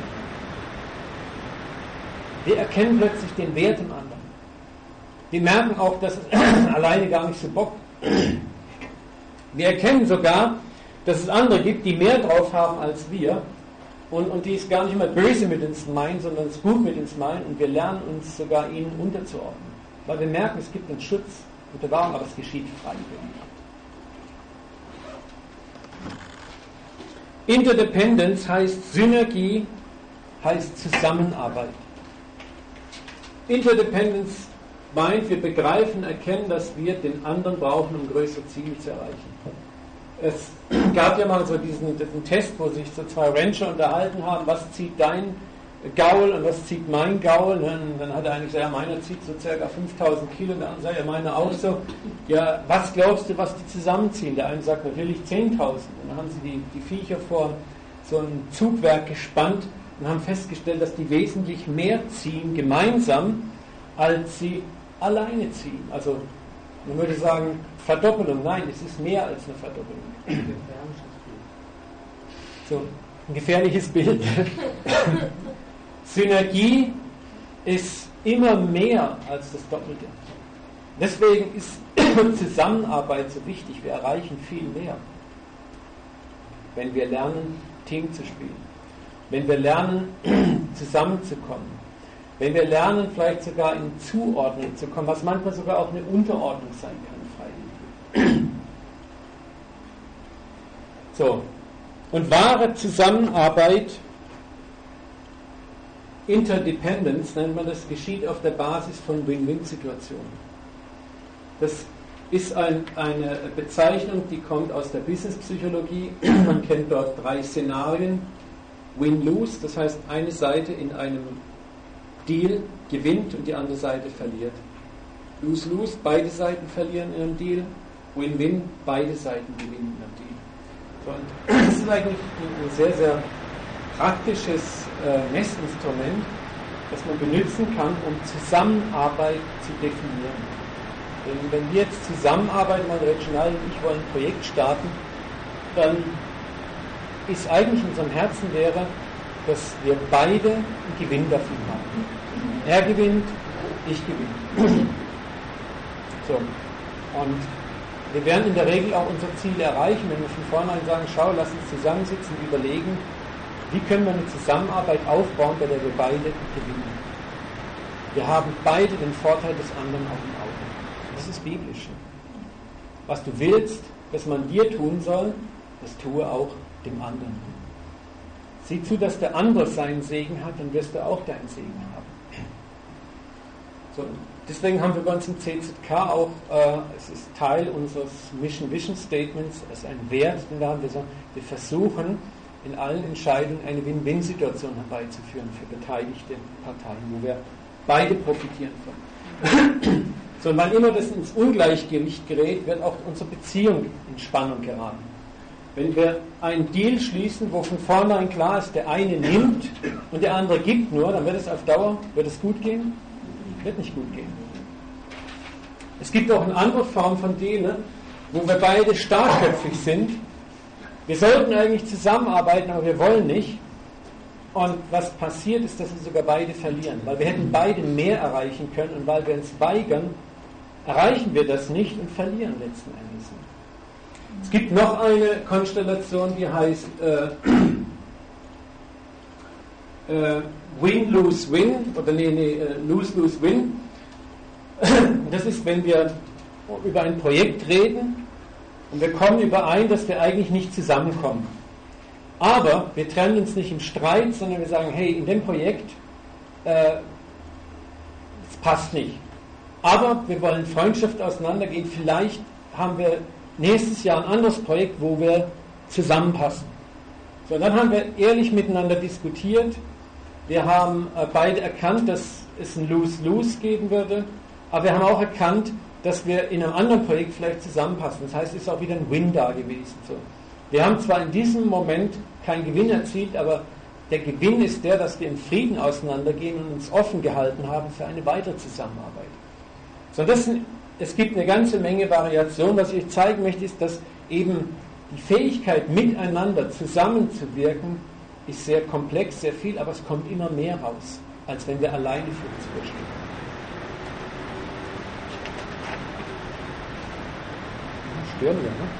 Wir erkennen plötzlich den Wert im anderen. Wir merken auch, dass es alleine gar nicht so bockt. Wir erkennen sogar, dass es andere gibt, die mehr drauf haben als wir und die es gar nicht mal böse mit uns meinen, sondern es gut mit uns meinen und wir lernen uns sogar ihnen unterzuordnen. Weil wir merken, es gibt einen Schutz und Bewahrung, aber es geschieht freiwillig. Interdependence heißt Synergie, heißt Zusammenarbeit. Interdependence meint, wir begreifen, erkennen, dass wir den anderen brauchen, um größere Ziele zu erreichen. Es gab ja mal so diesen Test, wo sich so zwei Rancher unterhalten haben, was zieht dein Gaul und was zieht mein Gaul. Und dann hat er eigentlich gesagt, ja, meiner zieht so ca. 5000 Kilo, und der andere sagt, ja, meiner auch so. Ja, was glaubst du, was die zusammenziehen? Der eine sagt natürlich 10.000. Und dann haben sie die Viecher vor so ein Zugwerk gespannt und haben festgestellt, dass die wesentlich mehr ziehen gemeinsam, als sie alleine ziehen. Also man würde sagen, Verdoppelung. Nein, es ist mehr als eine Verdoppelung. So, ein gefährliches Bild. Synergie ist immer mehr als das Doppelte. Deswegen ist Zusammenarbeit so wichtig. Wir erreichen viel mehr, wenn wir lernen, Team zu spielen. Wenn wir lernen, zusammenzukommen. Wenn wir lernen, vielleicht sogar in Zuordnung zu kommen, was manchmal sogar auch eine Unterordnung sein kann, freiwillig. So. Und wahre Zusammenarbeit, Interdependence nennt man das, geschieht auf der Basis von Win-Win-Situationen. Das ist eine Bezeichnung, die kommt aus der Business-Psychologie. Man kennt dort 3 Szenarien. Win-Lose, das heißt, eine Seite in einem Deal gewinnt und die andere Seite verliert. Lose-Lose, beide Seiten verlieren in einem Deal. Win-Win, beide Seiten gewinnen in einem Deal. So, und das ist eigentlich ein sehr, sehr praktisches Messinstrument, das man benutzen kann, um Zusammenarbeit zu definieren. Denn wenn wir jetzt zusammenarbeiten, mal Reginald und ich wollen ein Projekt starten, dann ist eigentlich in unserem Herzen wäre, dass wir beide einen Gewinn davon haben. Er gewinnt, ich gewinne. So. Und wir werden in der Regel auch unser Ziel erreichen, wenn wir von vornherein sagen, schau, lass uns zusammensitzen und überlegen, wie können wir eine Zusammenarbeit aufbauen, bei der wir beide gewinnen. Wir haben beide den Vorteil des anderen auf dem Auge. Das ist biblisch. Was du willst, dass man dir tun soll, das tue auch dem anderen. Sieh zu, dass der andere seinen Segen hat, dann wirst du auch deinen Segen haben. So, deswegen haben wir bei uns im CZK auch, es ist Teil unseres Mission Vision Statements, es ist ein Wert, den wir haben. Wir versuchen in allen Entscheidungen eine Win-Win-Situation herbeizuführen für beteiligte Parteien, wo wir beide profitieren von. So, und wann immer das ins Ungleichgewicht gerät, wird auch unsere Beziehung in Spannung geraten. Wenn wir einen Deal schließen, wo von vornherein klar ist, der eine nimmt und der andere gibt nur, dann wird es auf Dauer, wird es gut gehen? Wird nicht gut gehen. Es gibt auch eine andere Form von Deal, wo wir beide starkköpfig sind. Wir sollten eigentlich zusammenarbeiten, aber wir wollen nicht. Und was passiert ist, dass wir sogar beide verlieren, weil wir hätten beide mehr erreichen können und weil wir uns weigern, erreichen wir das nicht und verlieren letzten Endes. Es gibt noch eine Konstellation, die heißt Win-Lose-Win oder Lose-Lose-Win. Das ist, wenn wir über ein Projekt reden und wir kommen überein, dass wir eigentlich nicht zusammenkommen. Aber wir trennen uns nicht im Streit, sondern wir sagen, hey, in dem Projekt, es passt nicht. Aber wir wollen Freundschaft auseinandergehen. Vielleicht haben wir nächstes Jahr ein anderes Projekt, wo wir zusammenpassen. So, dann haben wir ehrlich miteinander diskutiert. Wir haben beide erkannt, dass es ein Lose-Lose geben würde. Aber wir haben auch erkannt, dass wir in einem anderen Projekt vielleicht zusammenpassen. Das heißt, es ist auch wieder ein Win da gewesen. So. Wir haben zwar in diesem Moment keinen Gewinn erzielt, aber der Gewinn ist der, dass wir im Frieden auseinandergehen und uns offen gehalten haben für eine weitere Zusammenarbeit. So, es gibt eine ganze Menge Variationen. Was ich euch zeigen möchte, ist, dass eben die Fähigkeit, miteinander zusammenzuwirken, ist sehr komplex, sehr viel, aber es kommt immer mehr raus, als wenn wir alleine für uns vorstehen. Stören wir, ne?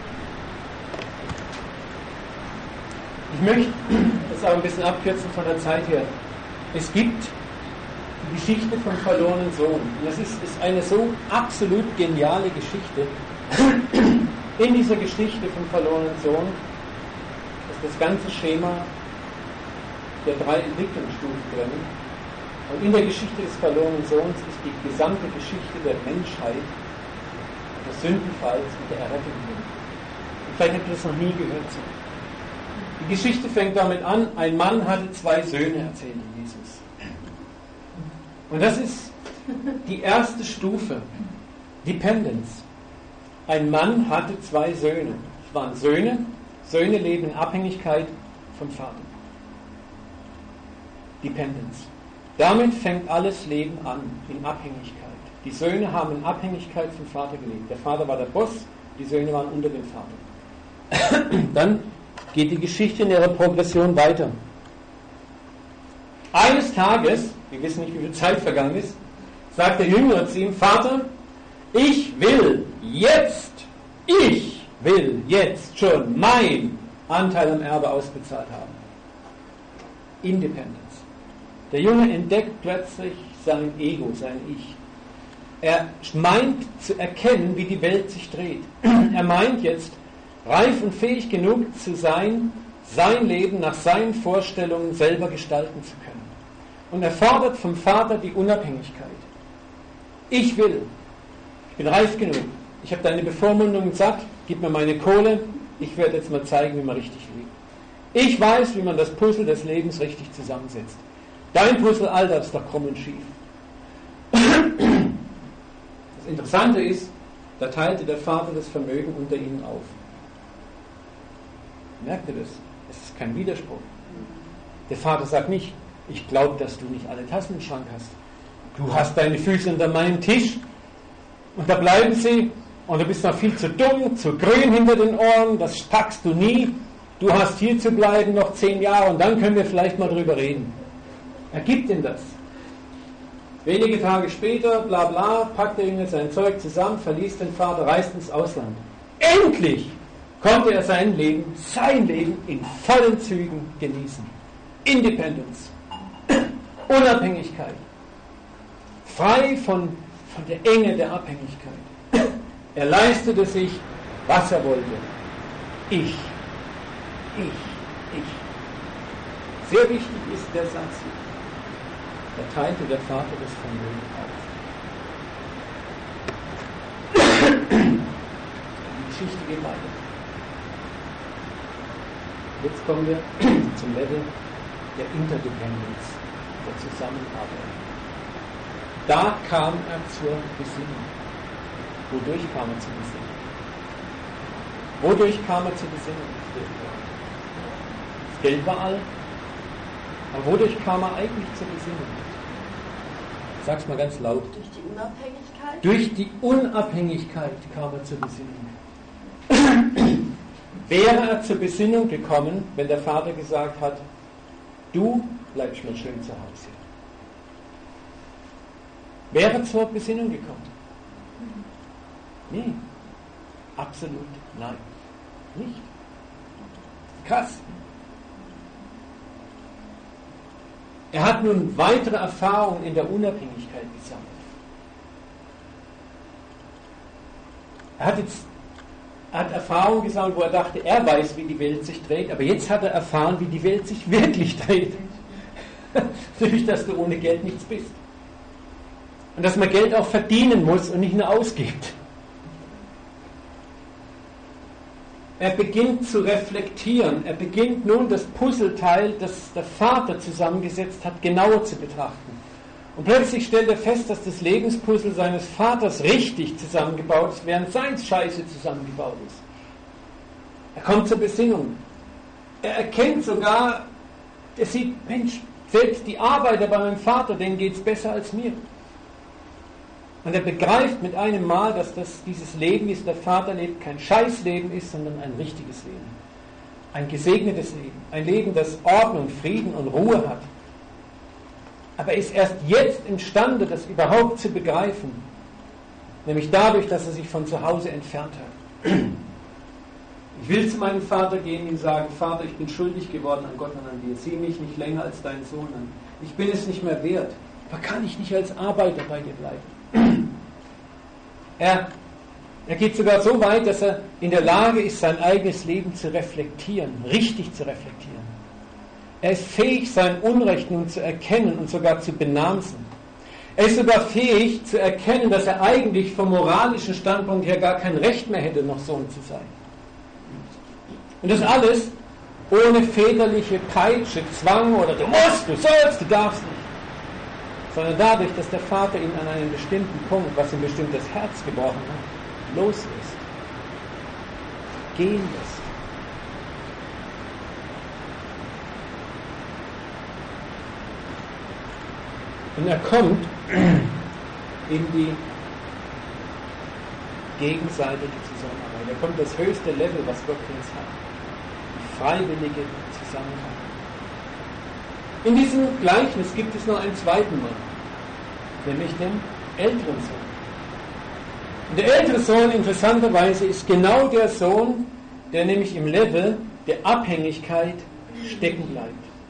Ich möchte das auch ein bisschen abkürzen von der Zeit her. Es gibt die Geschichte vom verlorenen Sohn. Und das ist eine so absolut geniale Geschichte. In dieser Geschichte vom verlorenen Sohn ist das ganze Schema der 3 Entwicklungsstufen drin. Und in der Geschichte des verlorenen Sohns ist die gesamte Geschichte der Menschheit, des Sündenfalls und der Errettung drin. Vielleicht habt ihr das noch nie gehört. Die Geschichte fängt damit an, ein Mann hatte 2 Söhne, erzählt Jesus. Und das ist die erste Stufe, Dependence. Ein Mann hatte 2 Söhne. Es waren Söhne. Söhne leben in Abhängigkeit vom Vater. Dependence. Damit fängt alles Leben an, in Abhängigkeit. Die Söhne haben in Abhängigkeit vom Vater gelebt. Der Vater war der Boss, die Söhne waren unter dem Vater. Dann geht die Geschichte in ihrer Progression weiter. Eines Tages, wir wissen nicht, wie viel Zeit vergangen ist, sagt der Jüngere zu ihm, Vater, ich will jetzt schon mein Anteil am Erbe ausbezahlt haben. Independence. Der Junge entdeckt plötzlich sein Ego, sein Ich. Er meint zu erkennen, wie die Welt sich dreht. Er meint jetzt, reif und fähig genug zu sein, sein Leben nach seinen Vorstellungen selber gestalten zu können. Und er fordert vom Vater die Unabhängigkeit. Ich bin reif genug. Ich habe deine Bevormundung satt, gib mir meine Kohle, ich werde jetzt mal zeigen, wie man richtig lebt. Ich weiß, wie man das Puzzle des Lebens richtig zusammensetzt. Dein Puzzle, Alter, ist doch krumm und schief. Das Interessante ist, da teilte der Vater das Vermögen unter ihnen auf. Merkt ihr das? Es ist kein Widerspruch. Der Vater sagt nicht, ich glaube, dass du nicht alle Tassen im Schrank hast. Du hast deine Füße unter meinem Tisch und da bleiben sie und du bist noch viel zu dumm, zu grün hinter den Ohren, das packst du nie. du hast hier zu bleiben noch 10 Jahre und dann können wir vielleicht mal drüber reden. Er gibt ihm das. Wenige Tage später, bla bla, packt der Junge sein Zeug zusammen, verließ den Vater, reist ins Ausland. Endlich konnte er sein Leben in vollen Zügen genießen. Independence, Unabhängigkeit, frei von der Enge der Abhängigkeit. Er leistete sich, was er wollte. Ich. Sehr wichtig ist der Satz hier. Da teilte der Vater das Vermögen auf. Die Geschichte geht weiter. Jetzt kommen wir zum Level der Interdependence, der Zusammenarbeit. Da kam er zur Besinnung. Wodurch kam er zur Besinnung? Wodurch kam er zur Besinnung? Das Geld war all. Aber wodurch kam er eigentlich zur Besinnung? Sag's mal ganz laut. Durch die Unabhängigkeit? Durch die Unabhängigkeit kam er zur Besinnung. Wäre er zur Besinnung gekommen, wenn der Vater gesagt hat, du bleibst mal schön zu Hause. Wäre er zur Besinnung gekommen? Nee. Absolut nein. Nicht. Krass. Er hat nun weitere Erfahrungen in der Unabhängigkeit gesammelt. Er hat Erfahrungen gesammelt, wo er dachte, er weiß, wie die Welt sich dreht, aber jetzt hat er erfahren, wie die Welt sich wirklich dreht. Nämlich, dass du ohne Geld nichts bist. Und dass man Geld auch verdienen muss und nicht nur ausgibt. Er beginnt zu reflektieren. Er beginnt nun das Puzzleteil, das der Vater zusammengesetzt hat, genauer zu betrachten. Und plötzlich stellt er fest, dass das Lebenspuzzle seines Vaters richtig zusammengebaut ist, während seins scheiße zusammengebaut ist. Er kommt zur Besinnung. Er erkennt sogar, er sieht, Mensch, selbst die Arbeiter bei meinem Vater, denen geht es besser als mir. Und er begreift mit einem Mal, dass dieses Leben, wie es der Vater lebt, kein Scheißleben ist, sondern ein richtiges Leben. Ein gesegnetes Leben. Ein Leben, das Ordnung, Frieden und Ruhe hat. Aber er ist erst jetzt imstande, das überhaupt zu begreifen. Nämlich dadurch, dass er sich von zu Hause entfernt hat. Ich will zu meinem Vater gehen und ihm sagen, Vater, ich bin schuldig geworden an Gott und an dir. Sieh mich nicht länger als deinen Sohn an. Ich bin es nicht mehr wert. Aber kann ich nicht als Arbeiter bei dir bleiben? Er geht sogar so weit, dass er in der Lage ist, sein eigenes Leben zu reflektieren, richtig zu reflektieren. Er ist fähig, sein Unrecht nun zu erkennen und sogar zu benamsen. Er ist sogar fähig zu erkennen, dass er eigentlich vom moralischen Standpunkt her gar kein Recht mehr hätte, noch Sohn zu sein. Und das alles ohne väterliche Peitsche, Zwang oder du musst, du sollst, du darfst nicht. Sondern dadurch, dass der Vater ihn an einem bestimmten Punkt, was ihm bestimmt das Herz gebrochen hat, loslässt, gehen lässt. Und er kommt in die gegenseitige Zusammenarbeit. Er kommt das höchste Level, was Gott für uns hat. Die freiwillige Zusammenarbeit. In diesem Gleichnis gibt es noch einen zweiten Mann, nämlich den älteren Sohn. Und der ältere Sohn, interessanterweise, ist genau der Sohn, der nämlich im Level der Abhängigkeit stecken bleibt.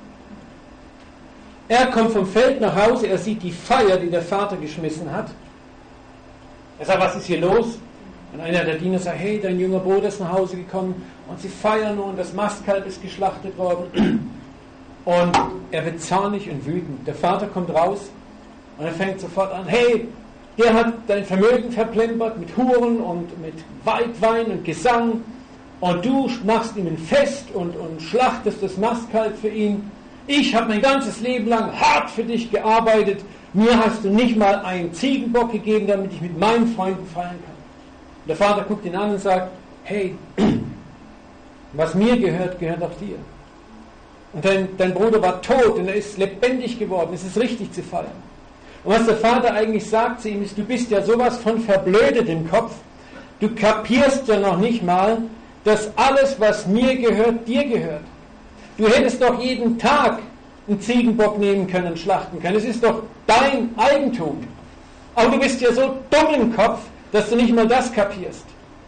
Er kommt vom Feld nach Hause, er sieht die Feier, die der Vater geschmissen hat. Er sagt, was ist hier los? Und einer der Diener sagt, hey, dein junger Bruder ist nach Hause gekommen und sie feiern nun, das Mastkalb ist geschlachtet worden. Und er wird zornig und wütend. Der Vater kommt raus und er fängt sofort an, hey, der hat dein Vermögen verplempert mit Huren und mit Wein und Gesang und du machst ihm ein Fest und schlachtest das Mastkalb für ihn. Ich habe mein ganzes Leben lang hart für dich gearbeitet. Mir hast du nicht mal einen Ziegenbock gegeben, damit ich mit meinen Freunden feiern kann. Und der Vater guckt ihn an und sagt, hey, was mir gehört, gehört auch dir. Und dein Bruder war tot und er ist lebendig geworden. Es ist richtig zu feiern. Und was der Vater eigentlich sagt zu ihm ist, du bist ja sowas von verblödet im Kopf. Du kapierst ja noch nicht mal, dass alles, was mir gehört, dir gehört. Du hättest doch jeden Tag einen Ziegenbock nehmen können und schlachten können. Es ist doch dein Eigentum. Aber du bist ja so dumm im Kopf, dass du nicht mal das kapierst.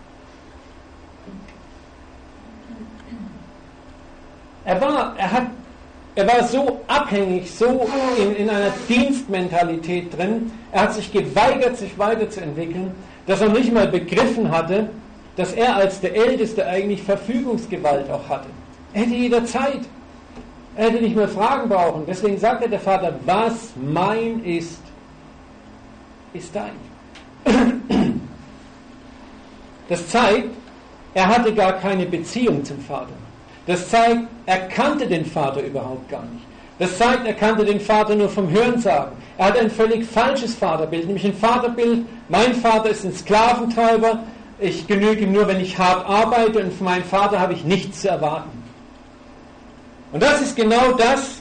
Er war so abhängig, so in einer Dienstmentalität drin, er hat sich geweigert, sich weiterzuentwickeln, dass er nicht mal begriffen hatte, dass er als der Älteste eigentlich Verfügungsgewalt auch hatte. Er hätte jederzeit. Er hätte nicht mehr fragen brauchen. Deswegen sagte der Vater, was mein ist, ist dein. Das zeigt, er hatte gar keine Beziehung zum Vater. Das zeigt, er kannte den Vater überhaupt gar nicht. Das zeigt, er kannte den Vater nur vom Hörensagen. Er hatte ein völlig falsches Vaterbild, nämlich ein Vaterbild, mein Vater ist ein Sklaventreiber, ich genüge ihm nur, wenn ich hart arbeite und von meinem Vater habe ich nichts zu erwarten. Und das ist genau das,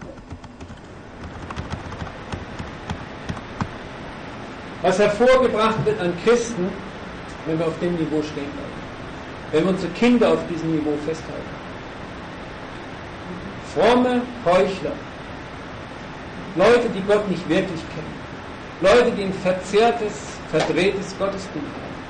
was hervorgebracht wird an Christen, wenn wir auf dem Niveau stehen bleiben. Wenn wir unsere Kinder auf diesem Niveau festhalten. Fromme Heuchler. Leute, die Gott nicht wirklich kennen. Leute, die ein verzerrtes, verdrehtes Gottesbild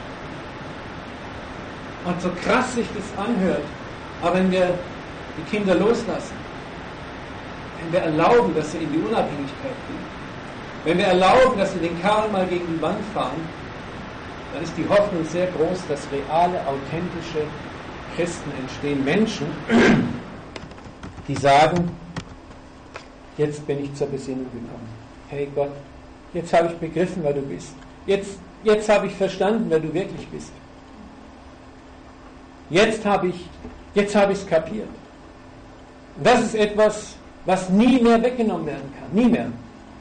haben. Und so krass sich das anhört, aber wenn wir die Kinder loslassen, wenn wir erlauben, dass sie in die Unabhängigkeit gehen, wenn wir erlauben, dass sie den Karren mal gegen die Wand fahren, dann ist die Hoffnung sehr groß, dass reale, authentische Christen entstehen. Menschen, die sagen, jetzt bin ich zur Besinnung gekommen. Hey Gott, jetzt habe ich begriffen, wer du bist. Jetzt habe ich verstanden, wer du wirklich bist. Jetzt habe ich es kapiert. Und das ist etwas, was nie mehr weggenommen werden kann. Nie mehr.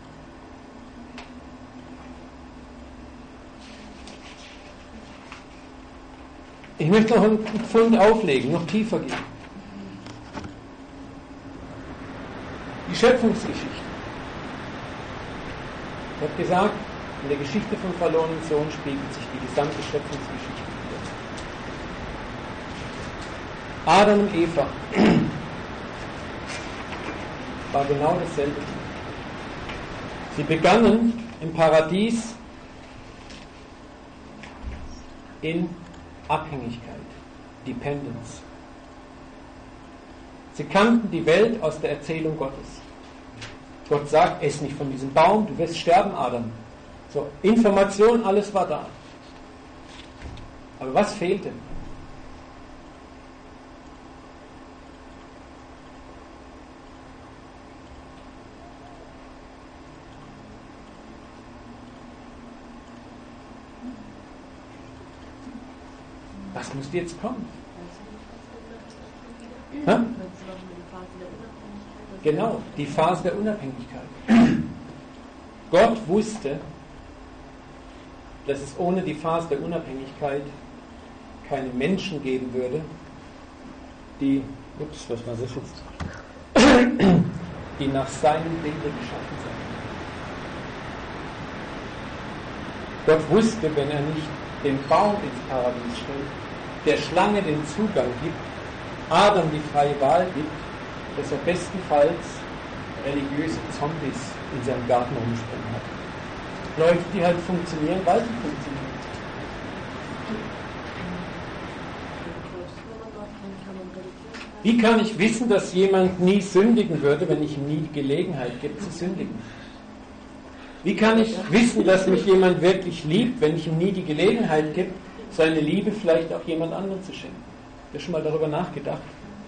Ich möchte noch einen Pfund auflegen, noch tiefer gehen. Die Schöpfungsgeschichte. Ich habe gesagt, in der Geschichte vom verlorenen Sohn spiegelt sich die gesamte Schöpfungsgeschichte wieder. Adam und Eva war genau dasselbe. Sie begannen im Paradies in Abhängigkeit, Dependence. Sie kannten die Welt aus der Erzählung Gottes. Gott sagt, ess nicht von diesem Baum, du wirst sterben, Adam. So, Information, alles war da. Aber was fehlte? Was muss jetzt kommen? Ha? Genau, die Phase der Unabhängigkeit. Gott wusste, dass es ohne die Phase der Unabhängigkeit keine Menschen geben würde, die, was war das jetzt? Die nach seinem Bilde geschaffen sind. Gott wusste, wenn er nicht den Baum ins Paradies stellt, der Schlange den Zugang gibt, Adam die freie Wahl gibt, dass er bestenfalls religiöse Zombies in seinem Garten rumspringen hat. Leute, die halt funktionieren, weil sie funktionieren. Wie kann ich wissen, dass jemand nie sündigen würde, wenn ich ihm nie die Gelegenheit gebe zu sündigen? Wie kann ich wissen, dass mich jemand wirklich liebt, wenn ich ihm nie die Gelegenheit gebe, seine Liebe vielleicht auch jemand anderem zu schenken? Habt ihr schon mal darüber nachgedacht?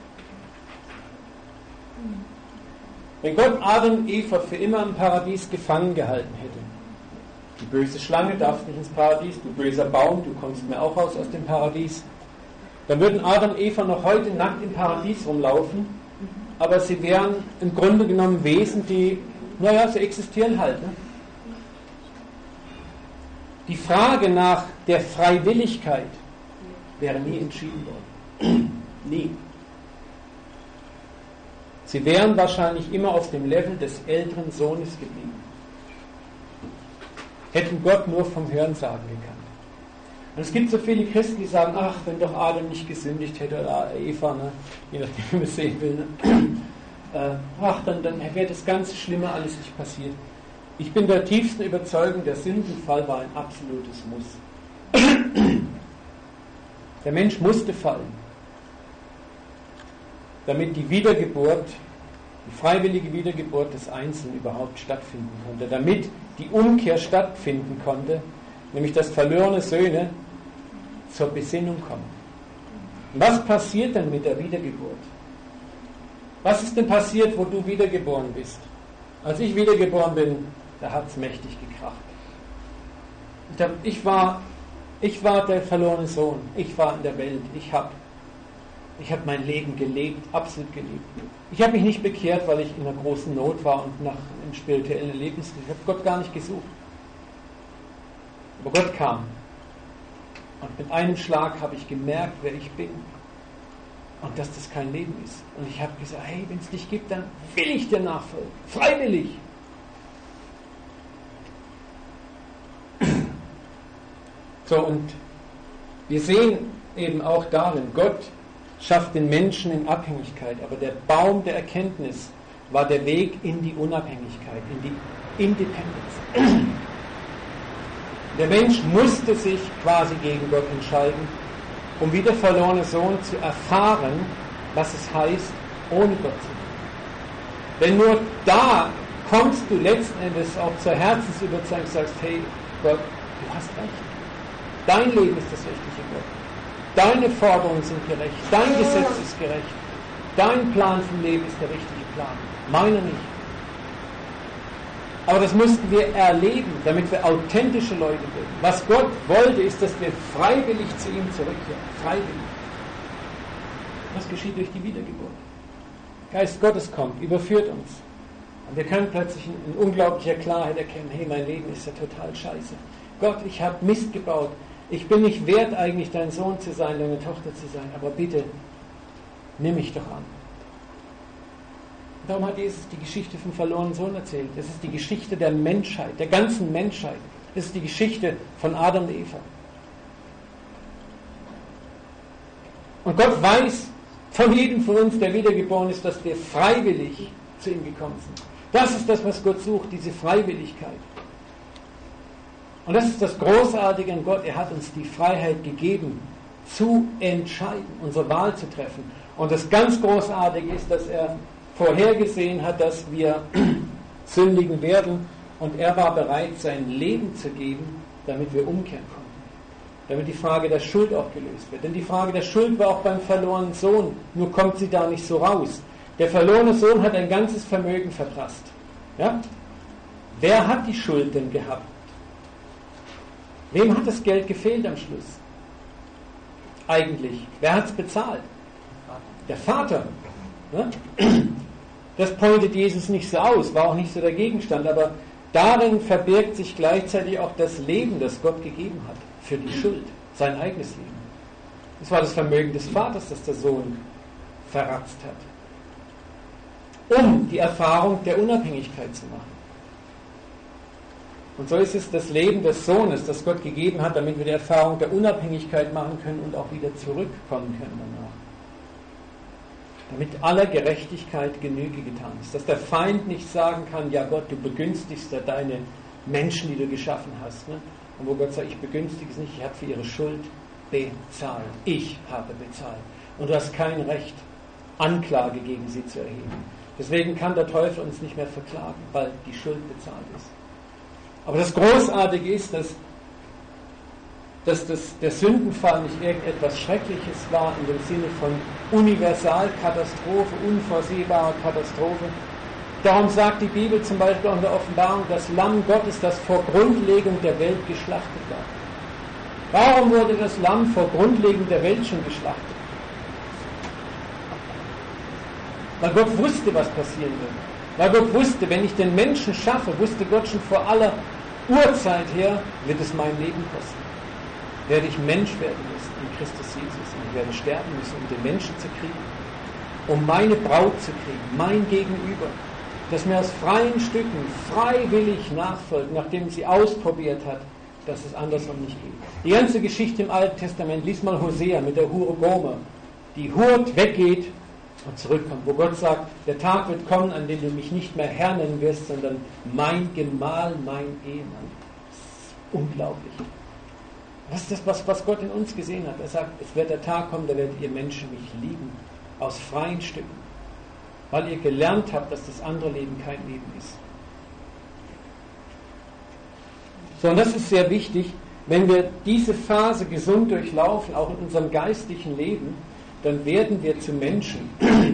Wenn Gott Adam und Eva für immer im Paradies gefangen gehalten hätte, die böse Schlange darf nicht ins Paradies, du böser Baum, du kommst mir auch raus aus dem Paradies, dann würden Adam und Eva noch heute nackt im Paradies rumlaufen, aber sie wären im Grunde genommen Wesen, die, sie existieren halt. Ne? Die Frage nach der Freiwilligkeit wäre nie entschieden worden. Nie. Sie wären wahrscheinlich immer auf dem Level des älteren Sohnes geblieben. Hätten Gott nur vom Hörensagen gekannt. Und es gibt so viele Christen, die sagen, ach, wenn doch Adam nicht gesündigt hätte oder Eva, ne? Je nachdem, wie man es sehen will, ne? Dann wäre das ganze Schlimme alles nicht passiert. Ich bin der tiefsten Überzeugung, der Sündenfall war ein absolutes Muss. Der Mensch musste fallen, damit die Wiedergeburt, die freiwillige Wiedergeburt des Einzelnen überhaupt stattfinden konnte, damit die Umkehr stattfinden konnte, nämlich dass verlorene Söhne zur Besinnung kommen. Und was passiert denn mit der Wiedergeburt? Was ist denn passiert, wo du wiedergeboren bist? Als ich wiedergeboren bin, da hat es mächtig gekracht. Ich war der verlorene Sohn. Ich war in der Welt. Ich habe mein Leben gelebt, absolut gelebt. Ich habe mich nicht bekehrt, weil ich in einer großen Not war und nach einem spirituellen Erlebnis. Ich habe Gott gar nicht gesucht. Aber Gott kam. Und mit einem Schlag habe ich gemerkt, wer ich bin. Und dass das kein Leben ist. Und ich habe gesagt, hey, wenn es dich gibt, dann will ich dir nachfolgen. Freiwillig. So, und wir sehen eben auch darin, Gott schafft den Menschen in Abhängigkeit, aber der Baum der Erkenntnis war der Weg in die Unabhängigkeit, in die Independence. Der Mensch musste sich quasi gegen Gott entscheiden, um wie der verlorene Sohn zu erfahren, was es heißt, ohne Gott zu leben. Denn nur da kommst du letzten Endes auch zur Herzensüberzeugung und sagst, hey Gott, du hast recht. Dein Leben ist das richtige Gott. Deine Forderungen sind gerecht. Dein Gesetz ist gerecht. Dein Plan vom Leben ist der richtige Plan. Meiner nicht. Aber das mussten wir erleben, damit wir authentische Leute werden. Was Gott wollte, ist, dass wir freiwillig zu ihm zurückkehren. Freiwillig. Das geschieht durch die Wiedergeburt. Geist Gottes kommt, überführt uns. Und wir können plötzlich in unglaublicher Klarheit erkennen, hey, mein Leben ist ja total scheiße. Gott, ich habe Mist gebaut. Ich bin nicht wert, eigentlich dein Sohn zu sein, deine Tochter zu sein. Aber bitte, nimm mich doch an. Darum hat Jesus die Geschichte vom verlorenen Sohn erzählt. Es ist die Geschichte der Menschheit, der ganzen Menschheit. Es ist die Geschichte von Adam und Eva. Und Gott weiß von jedem von uns, der wiedergeboren ist, dass wir freiwillig zu ihm gekommen sind. Das ist das, was Gott sucht, diese Freiwilligkeit. Und das ist das Großartige an Gott. Er hat uns die Freiheit gegeben, zu entscheiden, unsere Wahl zu treffen. Und das ganz Großartige ist, dass er vorhergesehen hat, dass wir sündigen werden. Und er war bereit, sein Leben zu geben, damit wir umkehren konnten. Damit die Frage der Schuld auch gelöst wird. Denn die Frage der Schuld war auch beim verlorenen Sohn. Nur kommt sie da nicht so raus. Der verlorene Sohn hat ein ganzes Vermögen verprasst. Ja? Wer hat die Schuld denn gehabt? Wem hat das Geld gefehlt am Schluss? Eigentlich. Wer hat es bezahlt? Der Vater. Ne? Das pointet Jesus nicht so aus, war auch nicht so der Gegenstand, aber darin verbirgt sich gleichzeitig auch das Leben, das Gott gegeben hat, für die Schuld, sein eigenes Leben. Das war das Vermögen des Vaters, das der Sohn verratzt hat, um die Erfahrung der Unabhängigkeit zu machen. Und so ist es das Leben des Sohnes, das Gott gegeben hat, damit wir die Erfahrung der Unabhängigkeit machen können und auch wieder zurückkommen können danach. Damit aller Gerechtigkeit Genüge getan ist. Dass der Feind nicht sagen kann, ja Gott, du begünstigst ja deine Menschen, die du geschaffen hast. Ne? Und wo Gott sagt, ich begünstige es nicht, ich habe für ihre Schuld bezahlt. Ich habe bezahlt. Und du hast kein Recht, Anklage gegen sie zu erheben. Deswegen kann der Teufel uns nicht mehr verklagen, weil die Schuld bezahlt ist. Aber das Großartige ist, dass der Sündenfall nicht irgendetwas Schreckliches war in dem Sinne von Universalkatastrophe, unvorsehbarer Katastrophe. Darum sagt die Bibel zum Beispiel in der Offenbarung, das Lamm Gottes, das vor Grundlegung der Welt geschlachtet war. Warum wurde das Lamm vor Grundlegung der Welt schon geschlachtet? Weil Gott wusste, was passieren würde. Weil Gott wusste, wenn ich den Menschen schaffe, wusste Gott schon vor aller Urzeit her, wird es mein Leben kosten. Werde ich Mensch werden müssen in Christus Jesus. Und ich werde sterben müssen, um den Menschen zu kriegen. Um meine Braut zu kriegen, mein Gegenüber. Das mir aus freien Stücken freiwillig nachfolgt, nachdem sie ausprobiert hat, dass es andersrum nicht geht. Die ganze Geschichte im Alten Testament, lies mal Hosea mit der Hure Gomer, die hurt, weggeht und zurückkommt, wo Gott sagt, der Tag wird kommen, an dem du mich nicht mehr Herr nennen wirst, sondern mein Gemahl, mein Ehemann. Das ist unglaublich. Was ist das, was Gott in uns gesehen hat? Er sagt, es wird der Tag kommen, da werdet ihr Menschen mich lieben, aus freien Stücken, weil ihr gelernt habt, dass das andere Leben kein Leben ist. So, und das ist sehr wichtig, wenn wir diese Phase gesund durchlaufen, auch in unserem geistlichen Leben, dann werden wir zu Menschen,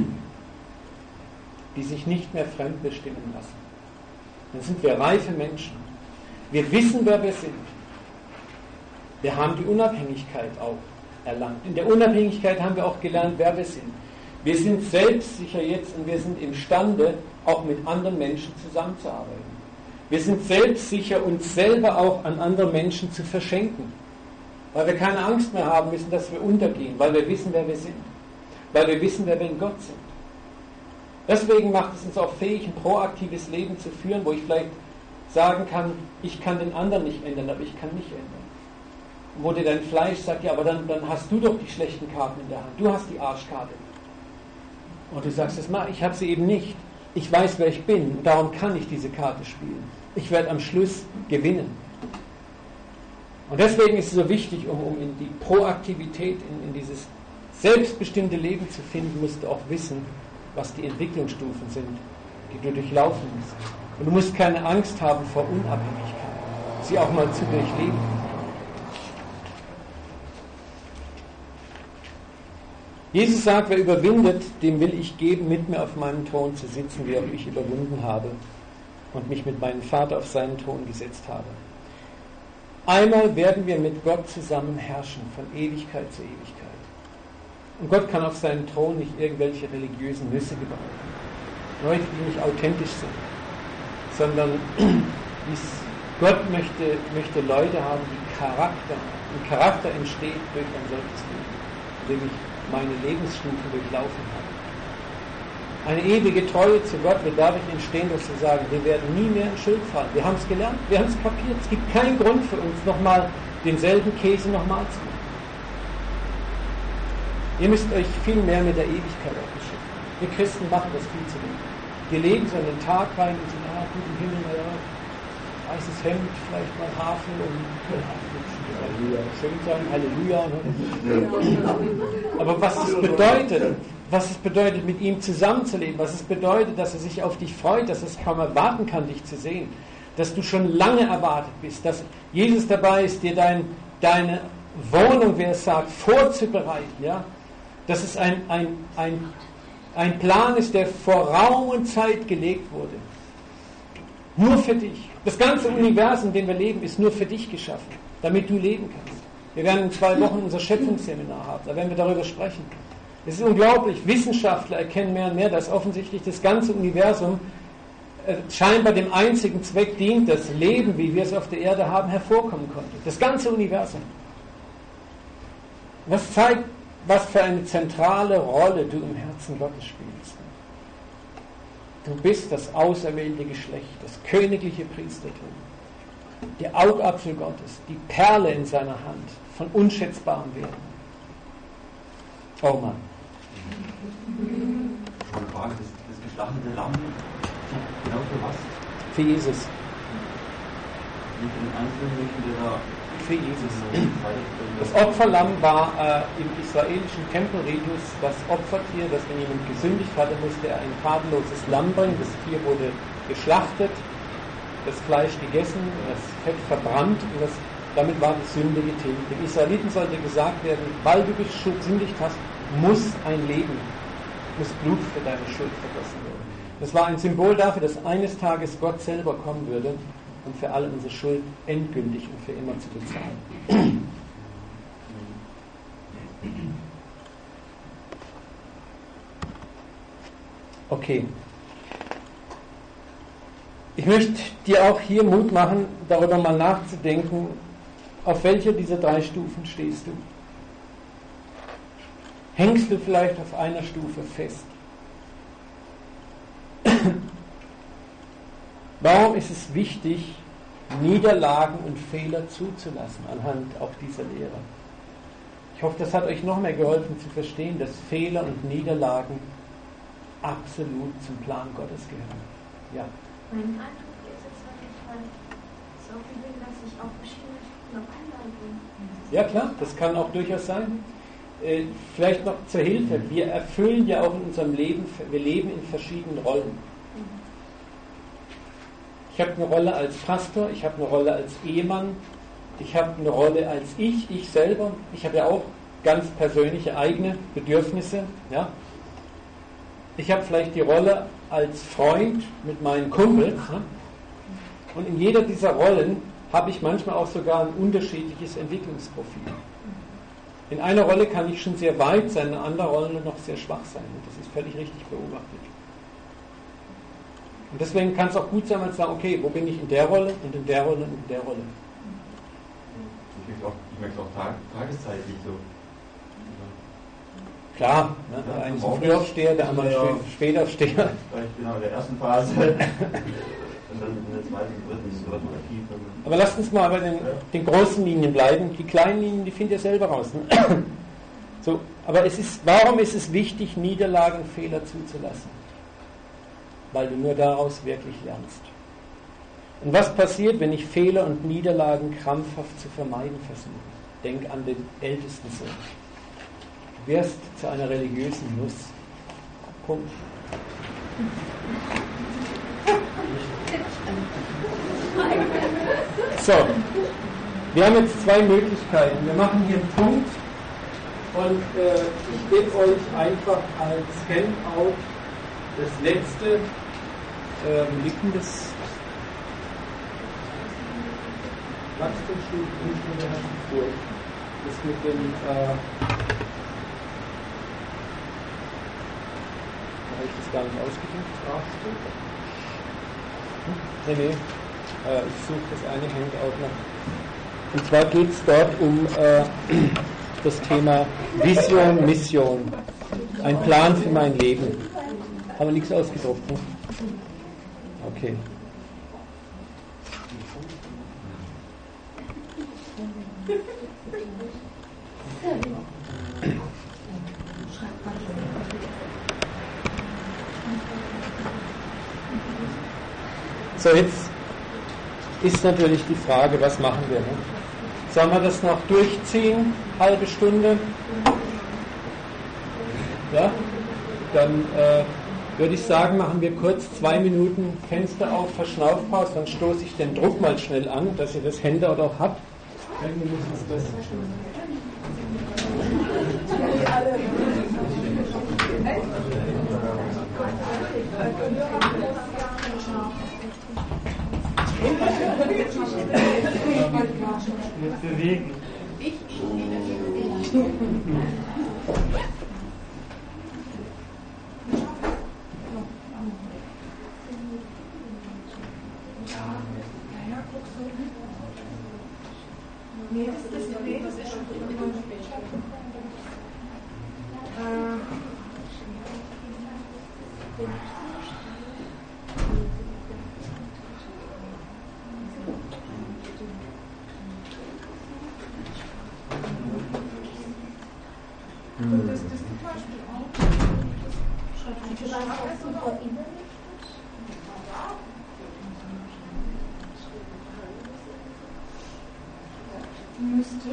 die sich nicht mehr fremdbestimmen lassen. Dann sind wir reife Menschen. Wir wissen, wer wir sind. Wir haben die Unabhängigkeit auch erlangt. In der Unabhängigkeit haben wir auch gelernt, wer wir sind. Wir sind selbstsicher jetzt und wir sind imstande, auch mit anderen Menschen zusammenzuarbeiten. Wir sind selbstsicher, uns selber auch an andere Menschen zu verschenken. Weil wir keine Angst mehr haben müssen, dass wir untergehen. Weil wir wissen, wer wir sind. Weil wir wissen, wer wir in Gott sind. Deswegen macht es uns auch fähig, ein proaktives Leben zu führen, wo ich vielleicht sagen kann, ich kann den anderen nicht ändern, aber ich kann mich ändern. Wo dir dein Fleisch sagt, ja, aber dann hast du doch die schlechten Karten in der Hand. Du hast die Arschkarte. Und du sagst, ich habe sie eben nicht. Ich weiß, wer ich bin. Und darum kann ich diese Karte spielen. Ich werde am Schluss gewinnen. Und deswegen ist es so wichtig, um in die Proaktivität, in dieses selbstbestimmte Leben zu finden, musst du auch wissen, was die Entwicklungsstufen sind, die du durchlaufen musst. Und du musst keine Angst haben vor Unabhängigkeit, sie auch mal zu durchleben. Jesus sagt, wer überwindet, dem will ich geben, mit mir auf meinem Thron zu sitzen, wie auch ich überwunden habe und mich mit meinem Vater auf seinen Thron gesetzt habe. Einmal werden wir mit Gott zusammen herrschen, von Ewigkeit zu Ewigkeit. Und Gott kann auf seinen Thron nicht irgendwelche religiösen Nüsse gebrauchen. Leute, die nicht authentisch sind, sondern Gott möchte Leute haben, die Charakter. Und Charakter entsteht durch ein solches Leben, indem ich meine Lebensstufen durchlaufen habe. Eine ewige Treue zu Gott wird dadurch entstehen, dass wir sagen, wir werden nie mehr in Schuld fallen. Wir haben es gelernt, wir haben es kapiert. Es gibt keinen Grund für uns, nochmal denselben Käse nochmal zu machen. Ihr müsst euch viel mehr mit der Ewigkeit auch beschäftigen. Wir Christen machen das viel zu wenig. Wir leben so in den Tag rein und sagen, guten Himmel, weißes Hemd, vielleicht mal Hafen und schön sein, Halleluja. Aber was es bedeutet, mit ihm zusammenzuleben, was es bedeutet, dass er sich auf dich freut, dass es kaum erwarten kann, dich zu sehen, dass du schon lange erwartet bist, dass Jesus dabei ist, dir deine Wohnung, wie er sagt, vorzubereiten, ja? Dass es ein Plan ist, der vor Raum und Zeit gelegt wurde. Nur für dich. Das ganze Universum, in dem wir leben, ist nur für dich geschaffen, damit du leben kannst. Wir werden in 2 Wochen unser Schöpfungsseminar haben, da werden wir darüber sprechen. Es ist unglaublich, Wissenschaftler erkennen mehr und mehr, dass offensichtlich das ganze Universum scheinbar dem einzigen Zweck dient, das Leben, wie wir es auf der Erde haben, hervorkommen konnte. Das ganze Universum. Das zeigt, was für eine zentrale Rolle du im Herzen Gottes spielst. Du bist das auserwählte Geschlecht, das königliche Priestertum, der Augapfel Gottes, die Perle in seiner Hand, von unschätzbarem Wert. Oh Mann. Eine Frage, das geschlachtete Lamm, genau für was? Für Jesus. Nicht für den Einzelnen, nicht für der Für Jesus. Das Opferlamm war im israelischen Tempelritus das Opfertier, das, wenn jemand gesündigt hatte, musste er ein tadelloses Lamm bringen. Das Tier wurde geschlachtet, das Fleisch gegessen, das Fett verbrannt und damit war die Sünde getilgt. Den Israeliten sollte gesagt werden, weil du gesündigt hast, muss Blut für deine Schuld vergossen werden. Das war ein Symbol dafür, dass eines Tages Gott selber kommen würde, um für alle unsere Schuld endgültig und für immer zu bezahlen. Okay. Ich möchte dir auch hier Mut machen, darüber mal nachzudenken, auf welcher dieser 3 Stufen stehst du. Hängst du vielleicht auf einer Stufe fest? Warum ist es wichtig, Niederlagen und Fehler zuzulassen, anhand auch dieser Lehre. Ich hoffe, das hat euch noch mehr geholfen zu verstehen, dass Fehler und Niederlagen absolut zum Plan Gottes gehören. Ja. Mein Eindruck ist jetzt manchmal so viel, dass ich auf verschiedene Stufen auf einmal bin. Ja klar, das kann auch durchaus sein. Vielleicht noch zur Hilfe. Wir erfüllen ja auch in unserem Leben, wir leben in verschiedenen Rollen. Ich habe eine Rolle als Pastor, ich habe eine Rolle als Ehemann, ich habe eine Rolle als ich selber. Ich habe ja auch ganz persönliche eigene Bedürfnisse. Ja? Ich habe vielleicht die Rolle als Freund mit meinen Kumpels. Ja? Und in jeder dieser Rollen habe ich manchmal auch sogar ein unterschiedliches Entwicklungsprofil. In einer Rolle kann ich schon sehr weit sein, in einer anderen Rolle noch sehr schwach sein. Und das ist völlig richtig beobachtet. Und deswegen kann es auch gut sein, mal zu sagen, okay, wo bin ich in der Rolle und in der Rolle und in der Rolle. Ich merke auch tageszeitlich so. Klar, ne? Der eine ist ein Frühaufsteher, der andere Spätaufsteher. Vielleicht genau in der ersten Phase und dann in der zweiten, dritten ist sowas mal aktiv. Aber lasst uns mal bei den großen Linien bleiben. Die kleinen Linien, die findet ihr selber raus. Ne? So, aber warum ist es wichtig, Niederlagen und Fehler zuzulassen? Weil du nur daraus wirklich lernst. Und was passiert, wenn ich Fehler und Niederlagen krampfhaft zu vermeiden versuche? Denk an den ältesten Sohn. Du wirst zu einer religiösen Nuss. Punkt. So, wir haben jetzt zwei Möglichkeiten. Wir machen hier einen Punkt und ich gebe euch einfach als Scan-out das letzte, wie liegt denn das? Wachstumsstufe Hamburg. Das mit dem, habe ich das gar nicht ausgedrückt? Nee. Ich suche das eine Handout noch. Und zwar geht es dort um das Thema Vision, Mission. Ein Plan für mein Leben. Haben wir nichts ausgedruckt, ne? Okay. So, jetzt ist natürlich die Frage, was machen wir? Ne? Sollen wir das noch durchziehen? Halbe Stunde? Ja? Dann würde ich sagen, machen wir kurz 2 Minuten Fenster auf, Verschnaufpause, dann stoße ich den Druck mal schnell an, dass ihr das Handout auch habt. Irgendwie muss das Jetzt bewegen. Nee, das ist schon das zum Beispiel auch. Müsste.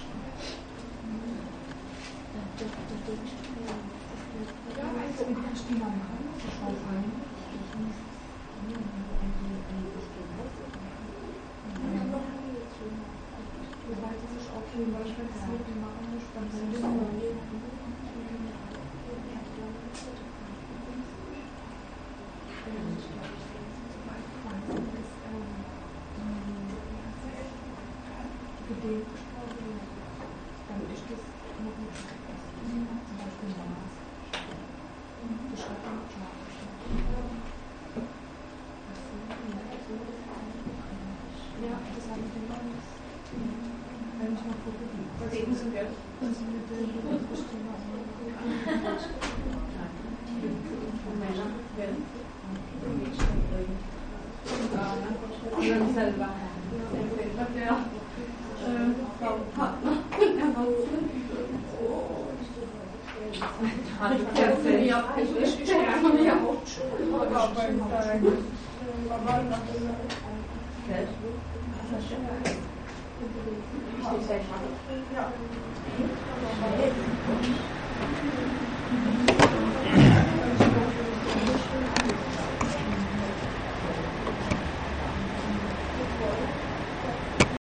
Ja, also ich kann Spieler machen, das ist schon fein. Wobei das ist auch schön, weil ich weiß, dass wir machen nicht beim Gedehnt gesprochen, dann ist das noch nicht zum Beispiel Maß. Das schreibt man klar. Ja, das habe ich den Angst. Wenn ich mal gucke, was eben so wird, das mit dem Bestimmung. der Partner erwachsen. Ich stehe einfach nicht am Hauptschule. Ja.